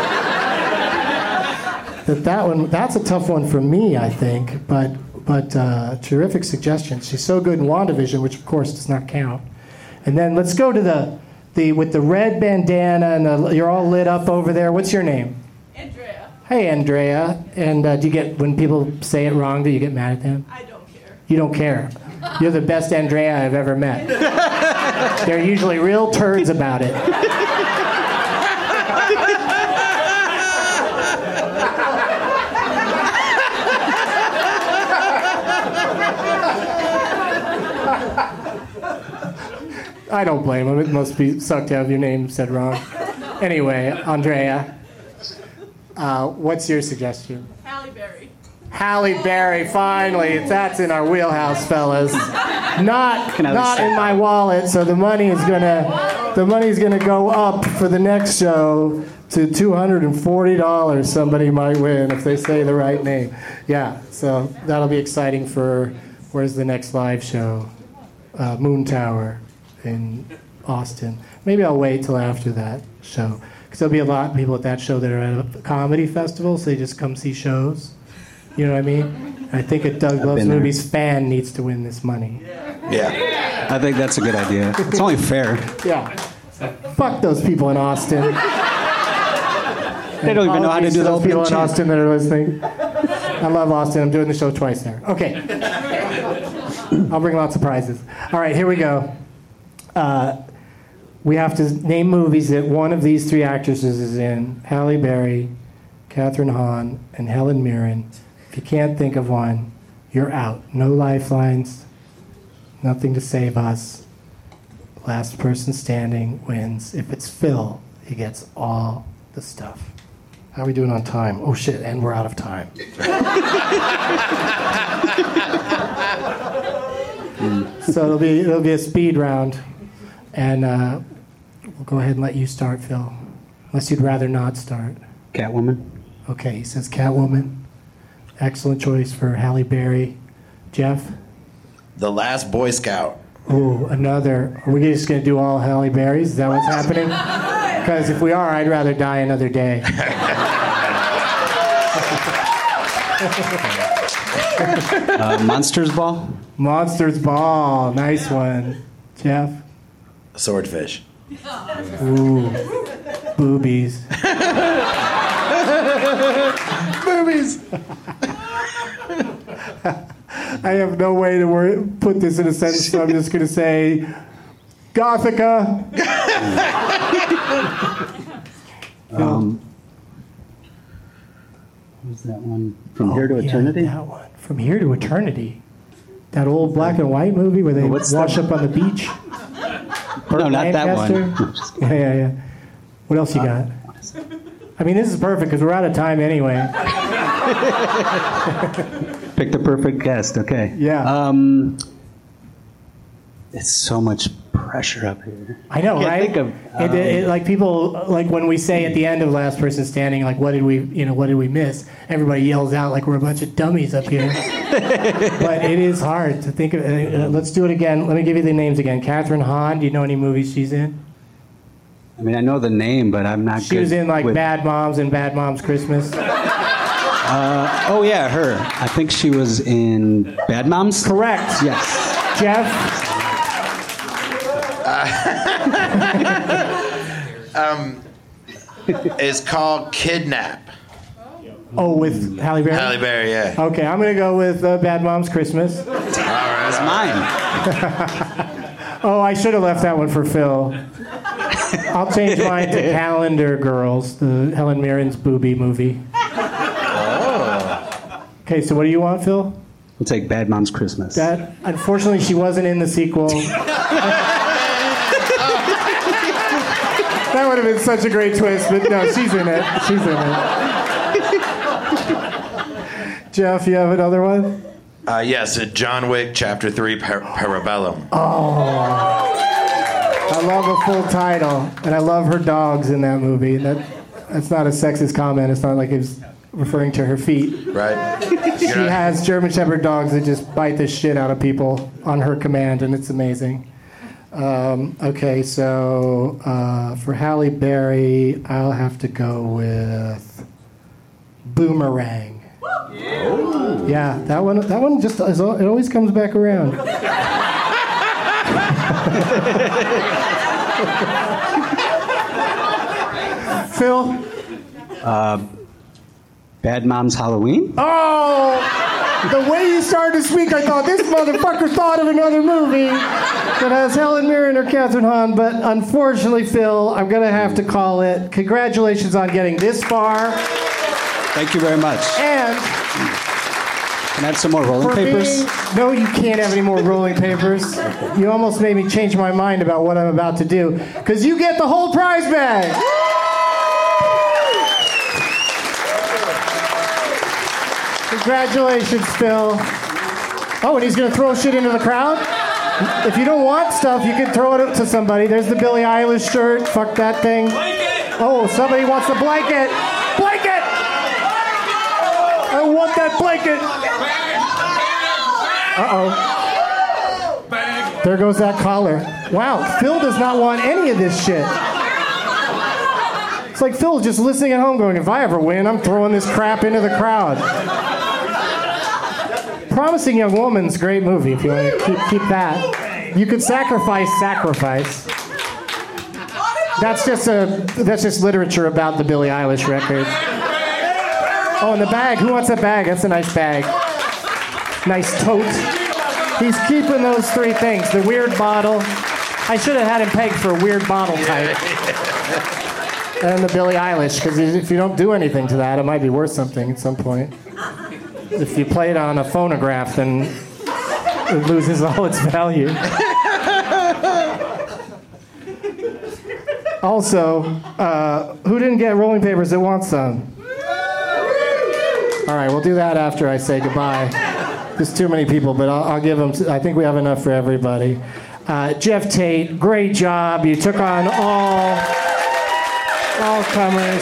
That that one, that's a tough one for me, I think. But but uh, terrific suggestion. She's so good in WandaVision, which of course does not count. And then let's go to the the with the red bandana and the, you're all lit up over there. What's your name? Andrea. Hey, Andrea. And uh, do you get when people say it wrong? Do you get mad at them? I don't care. You don't care. You're the best Andrea I've ever met. They're usually real turds about it. I don't blame him. It must be suck to have your name said wrong. Anyway, Andrea, uh, what's your suggestion? Halle Berry. Halle Berry, finally. That's in our wheelhouse, fellas. Not, Can I not say- in my wallet, so the money is gonna, the money's gonna go up for the next show to two hundred forty dollars. Somebody might win if they say the right name. Yeah, so that'll be exciting for, where's the next live show? Uh, Moon Tower in Austin. Maybe I'll wait till after that show. Because there'll be a lot of people at that show that are at a comedy festival, so they just come see shows. You know what I mean? I think a Doug Loves been there. Movies fan needs to win this money. Yeah. I think that's a good idea. It's only fair. Yeah. So, fuck those people in Austin. They don't even know how to do the those people open in chant. Austin that are listening. I love Austin. I'm doing the show twice there. Okay. I'll bring lots of prizes. All right, here we go. Uh, we have to name movies that one of these three actresses is in. Halle Berry, Catherine Hahn, and Helen Mirren. If you can't think of one, you're out. No lifelines. Nothing to save us. Last person standing wins. If it's Phil, he gets all the stuff. How are we doing on time? Oh shit, and we're out of time. So it'll be it'll be a speed round, and uh, we'll go ahead and let you start, Phil. Unless you'd rather not start. Catwoman. Okay, he says Catwoman. Excellent choice for Halle Berry. Jeff? The Last Boy Scout. Oh, another. Are we just going to do all Halle Berrys? Is that what's happening? Because if we are, I'd rather die another day. Uh, Monsters Ball. Monsters Ball. Nice one. Jeff? Swordfish. Ooh. Boobies. Movies. I have no way to word, put this in a sentence, so I'm just going to say Gothica. Um, what was that one? From Here to Oh, yeah, Eternity? that one. From Here to Eternity. That old black and white movie where they What's wash that? up on the beach. No, not that one. Lancaster? Yeah, yeah, yeah. What else you got? I mean, this is perfect because we're out of time anyway. Pick the perfect guest. Okay. Yeah. Um, it's so much pressure up here. I know, Can't right? think of, it, it, um, like people, like when we say at the end of Last Person Standing, like, what did we, you know, what did we miss? Everybody yells out like we're a bunch of dummies up here. But it is hard to think of. Uh, let's do it again. Let me give you the names again. Catherine Hahn. Do you know any movies she's in? I mean, I know the name, but I'm not She good was in like with- Bad Moms and Bad Moms Christmas. Uh, oh, yeah, her. I think she was in Bad Moms? Correct. Yes. Jeff? um, it's called Kidnap. Oh, with Halle Berry? Halle Berry, yeah. Okay, I'm going to go with uh, Bad Moms Christmas. All right, That's mine. Oh, I should have left that one for Phil. I'll change mine to Calendar Girls, the Helen Mirren's booby movie. Oh. Okay, so what do you want, Phil? We'll take Bad Moms Christmas. That, unfortunately, she wasn't in the sequel. That would have been such a great twist, but no, she's in it. She's in it. Jeff, you have another one? Uh, yes, uh, John Wick, Chapter three, Par- Parabellum. Oh. I love a full title, and I love her dogs in that movie. That, that's not a sexist comment. It's not like it's referring to her feet. Right. She has German Shepherd dogs that just bite the shit out of people on her command, and it's amazing. Um, okay, so uh, for Halle Berry, I'll have to go with Boomerang. Oh. Yeah, that one. That one just it always comes back around. Phil? Uh, Bad Moms Halloween? Oh! The way you started this week, I thought this motherfucker thought of another movie that has Helen Mirren or Catherine Hahn, but unfortunately, Phil, I'm going to have to call it. Congratulations on getting this far. Thank you very much. And Can I have some more rolling For papers? me, no, you can't have any more rolling papers. You almost made me change my mind about what I'm about to do. Because you get the whole prize bag. Congratulations, Phil. Oh, and he's going to throw shit into the crowd? If you don't want stuff, you can throw it to somebody. There's the Billie Eilish shirt. Fuck that thing. Oh, somebody wants the blanket. Blanket! I want that blanket. Uh-oh. There goes that collar. Wow, Phil does not want any of this shit. It's like Phil's just listening at home going, if I ever win, I'm throwing this crap into the crowd. Promising Young Woman's a great movie if you want to keep, keep that. You could sacrifice sacrifice. That's just a that's just literature about the Billie Eilish record. Oh, and the bag. Who wants that bag? That's a nice bag. Nice tote. He's keeping those three things. The weird bottle. I should have had him pegged for a weird bottle type. And the Billie Eilish, because if you don't do anything to that, it might be worth something at some point. If you play it on a phonograph, then it loses all its value. Also, uh, who didn't get rolling papers that wants some? All right, we'll do that after I say goodbye. There's too many people, but I'll, I'll give them. I think we have enough for everybody. Uh, Jeff Tate, great job. You took on all, all comers.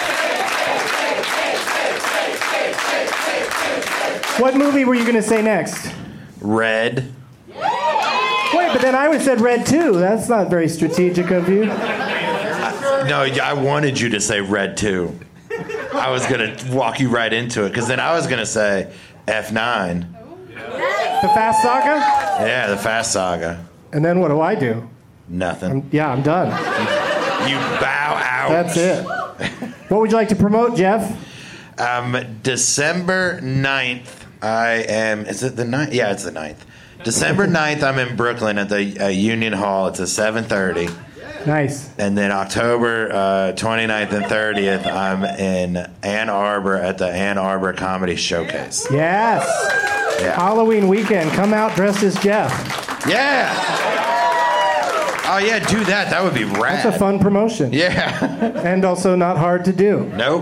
What movie were you going to say next? Red. Wait, but then I would have said Red too. That's not very strategic of you. I, no, I wanted you to say Red too. I was going to walk you right into it, because then I was going to say F nine. The Fast Saga? Yeah, the Fast Saga. And then what do I do? Nothing. I'm, yeah, I'm done. You bow out. That's it. What would you like to promote, Jeff? Um, December ninth, I am, is it the ninth? Yeah, it's the ninth. December ninth, I'm in Brooklyn at the uh, Union Hall. It's a seven thirty. Nice. And then October uh, twenty-ninth and thirtieth, I'm in Ann Arbor at the Ann Arbor Comedy Showcase. Yes. Yeah. Halloween weekend. Come out dressed as Jeff. Yeah. Oh, yeah, do that. That would be rad. That's a fun promotion. Yeah. And also not hard to do. Nope.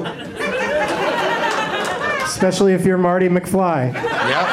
Especially if you're Marty McFly. Yep.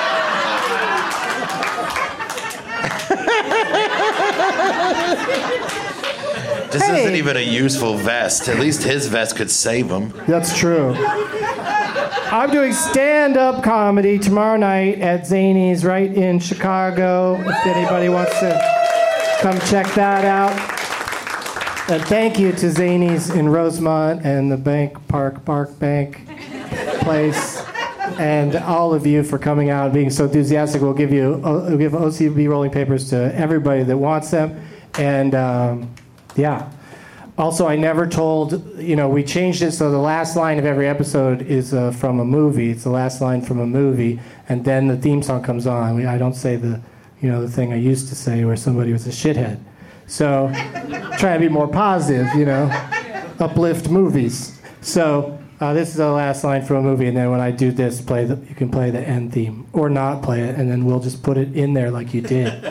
This Hey. isn't even a useful vest. At least his vest could save him. That's true. I'm doing stand-up comedy tomorrow night at Zany's right in Chicago. If anybody wants to come check that out. And thank you to Zany's in Rosemont and the Bank Park Park Bank place, and all of you for coming out and being so enthusiastic. We'll give you we'll give O C B rolling papers to everybody that wants them, and um, yeah. Also, I never told, you know, we changed it so the last line of every episode is uh, from a movie. It's the last line from a movie, and then the theme song comes on. We, I don't say the, you know, the thing I used to say where somebody was a shithead. So, try to be more positive, you know, uplift movies. So, uh, this is the last line from a movie, and then when I do this, play the, you can play the end theme, or not play it, and then we'll just put it in there like you did.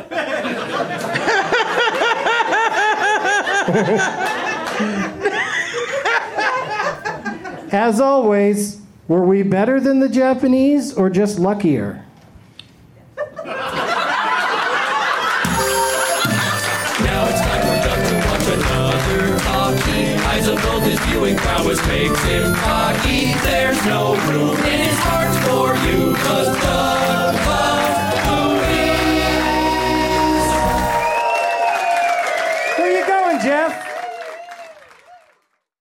As always, were we better than the Japanese or just luckier? Now it's time for Doug to watch another talkie. Eyes of gold, his viewing prowess makes him cocky. There's no room in his heart for you, 'cause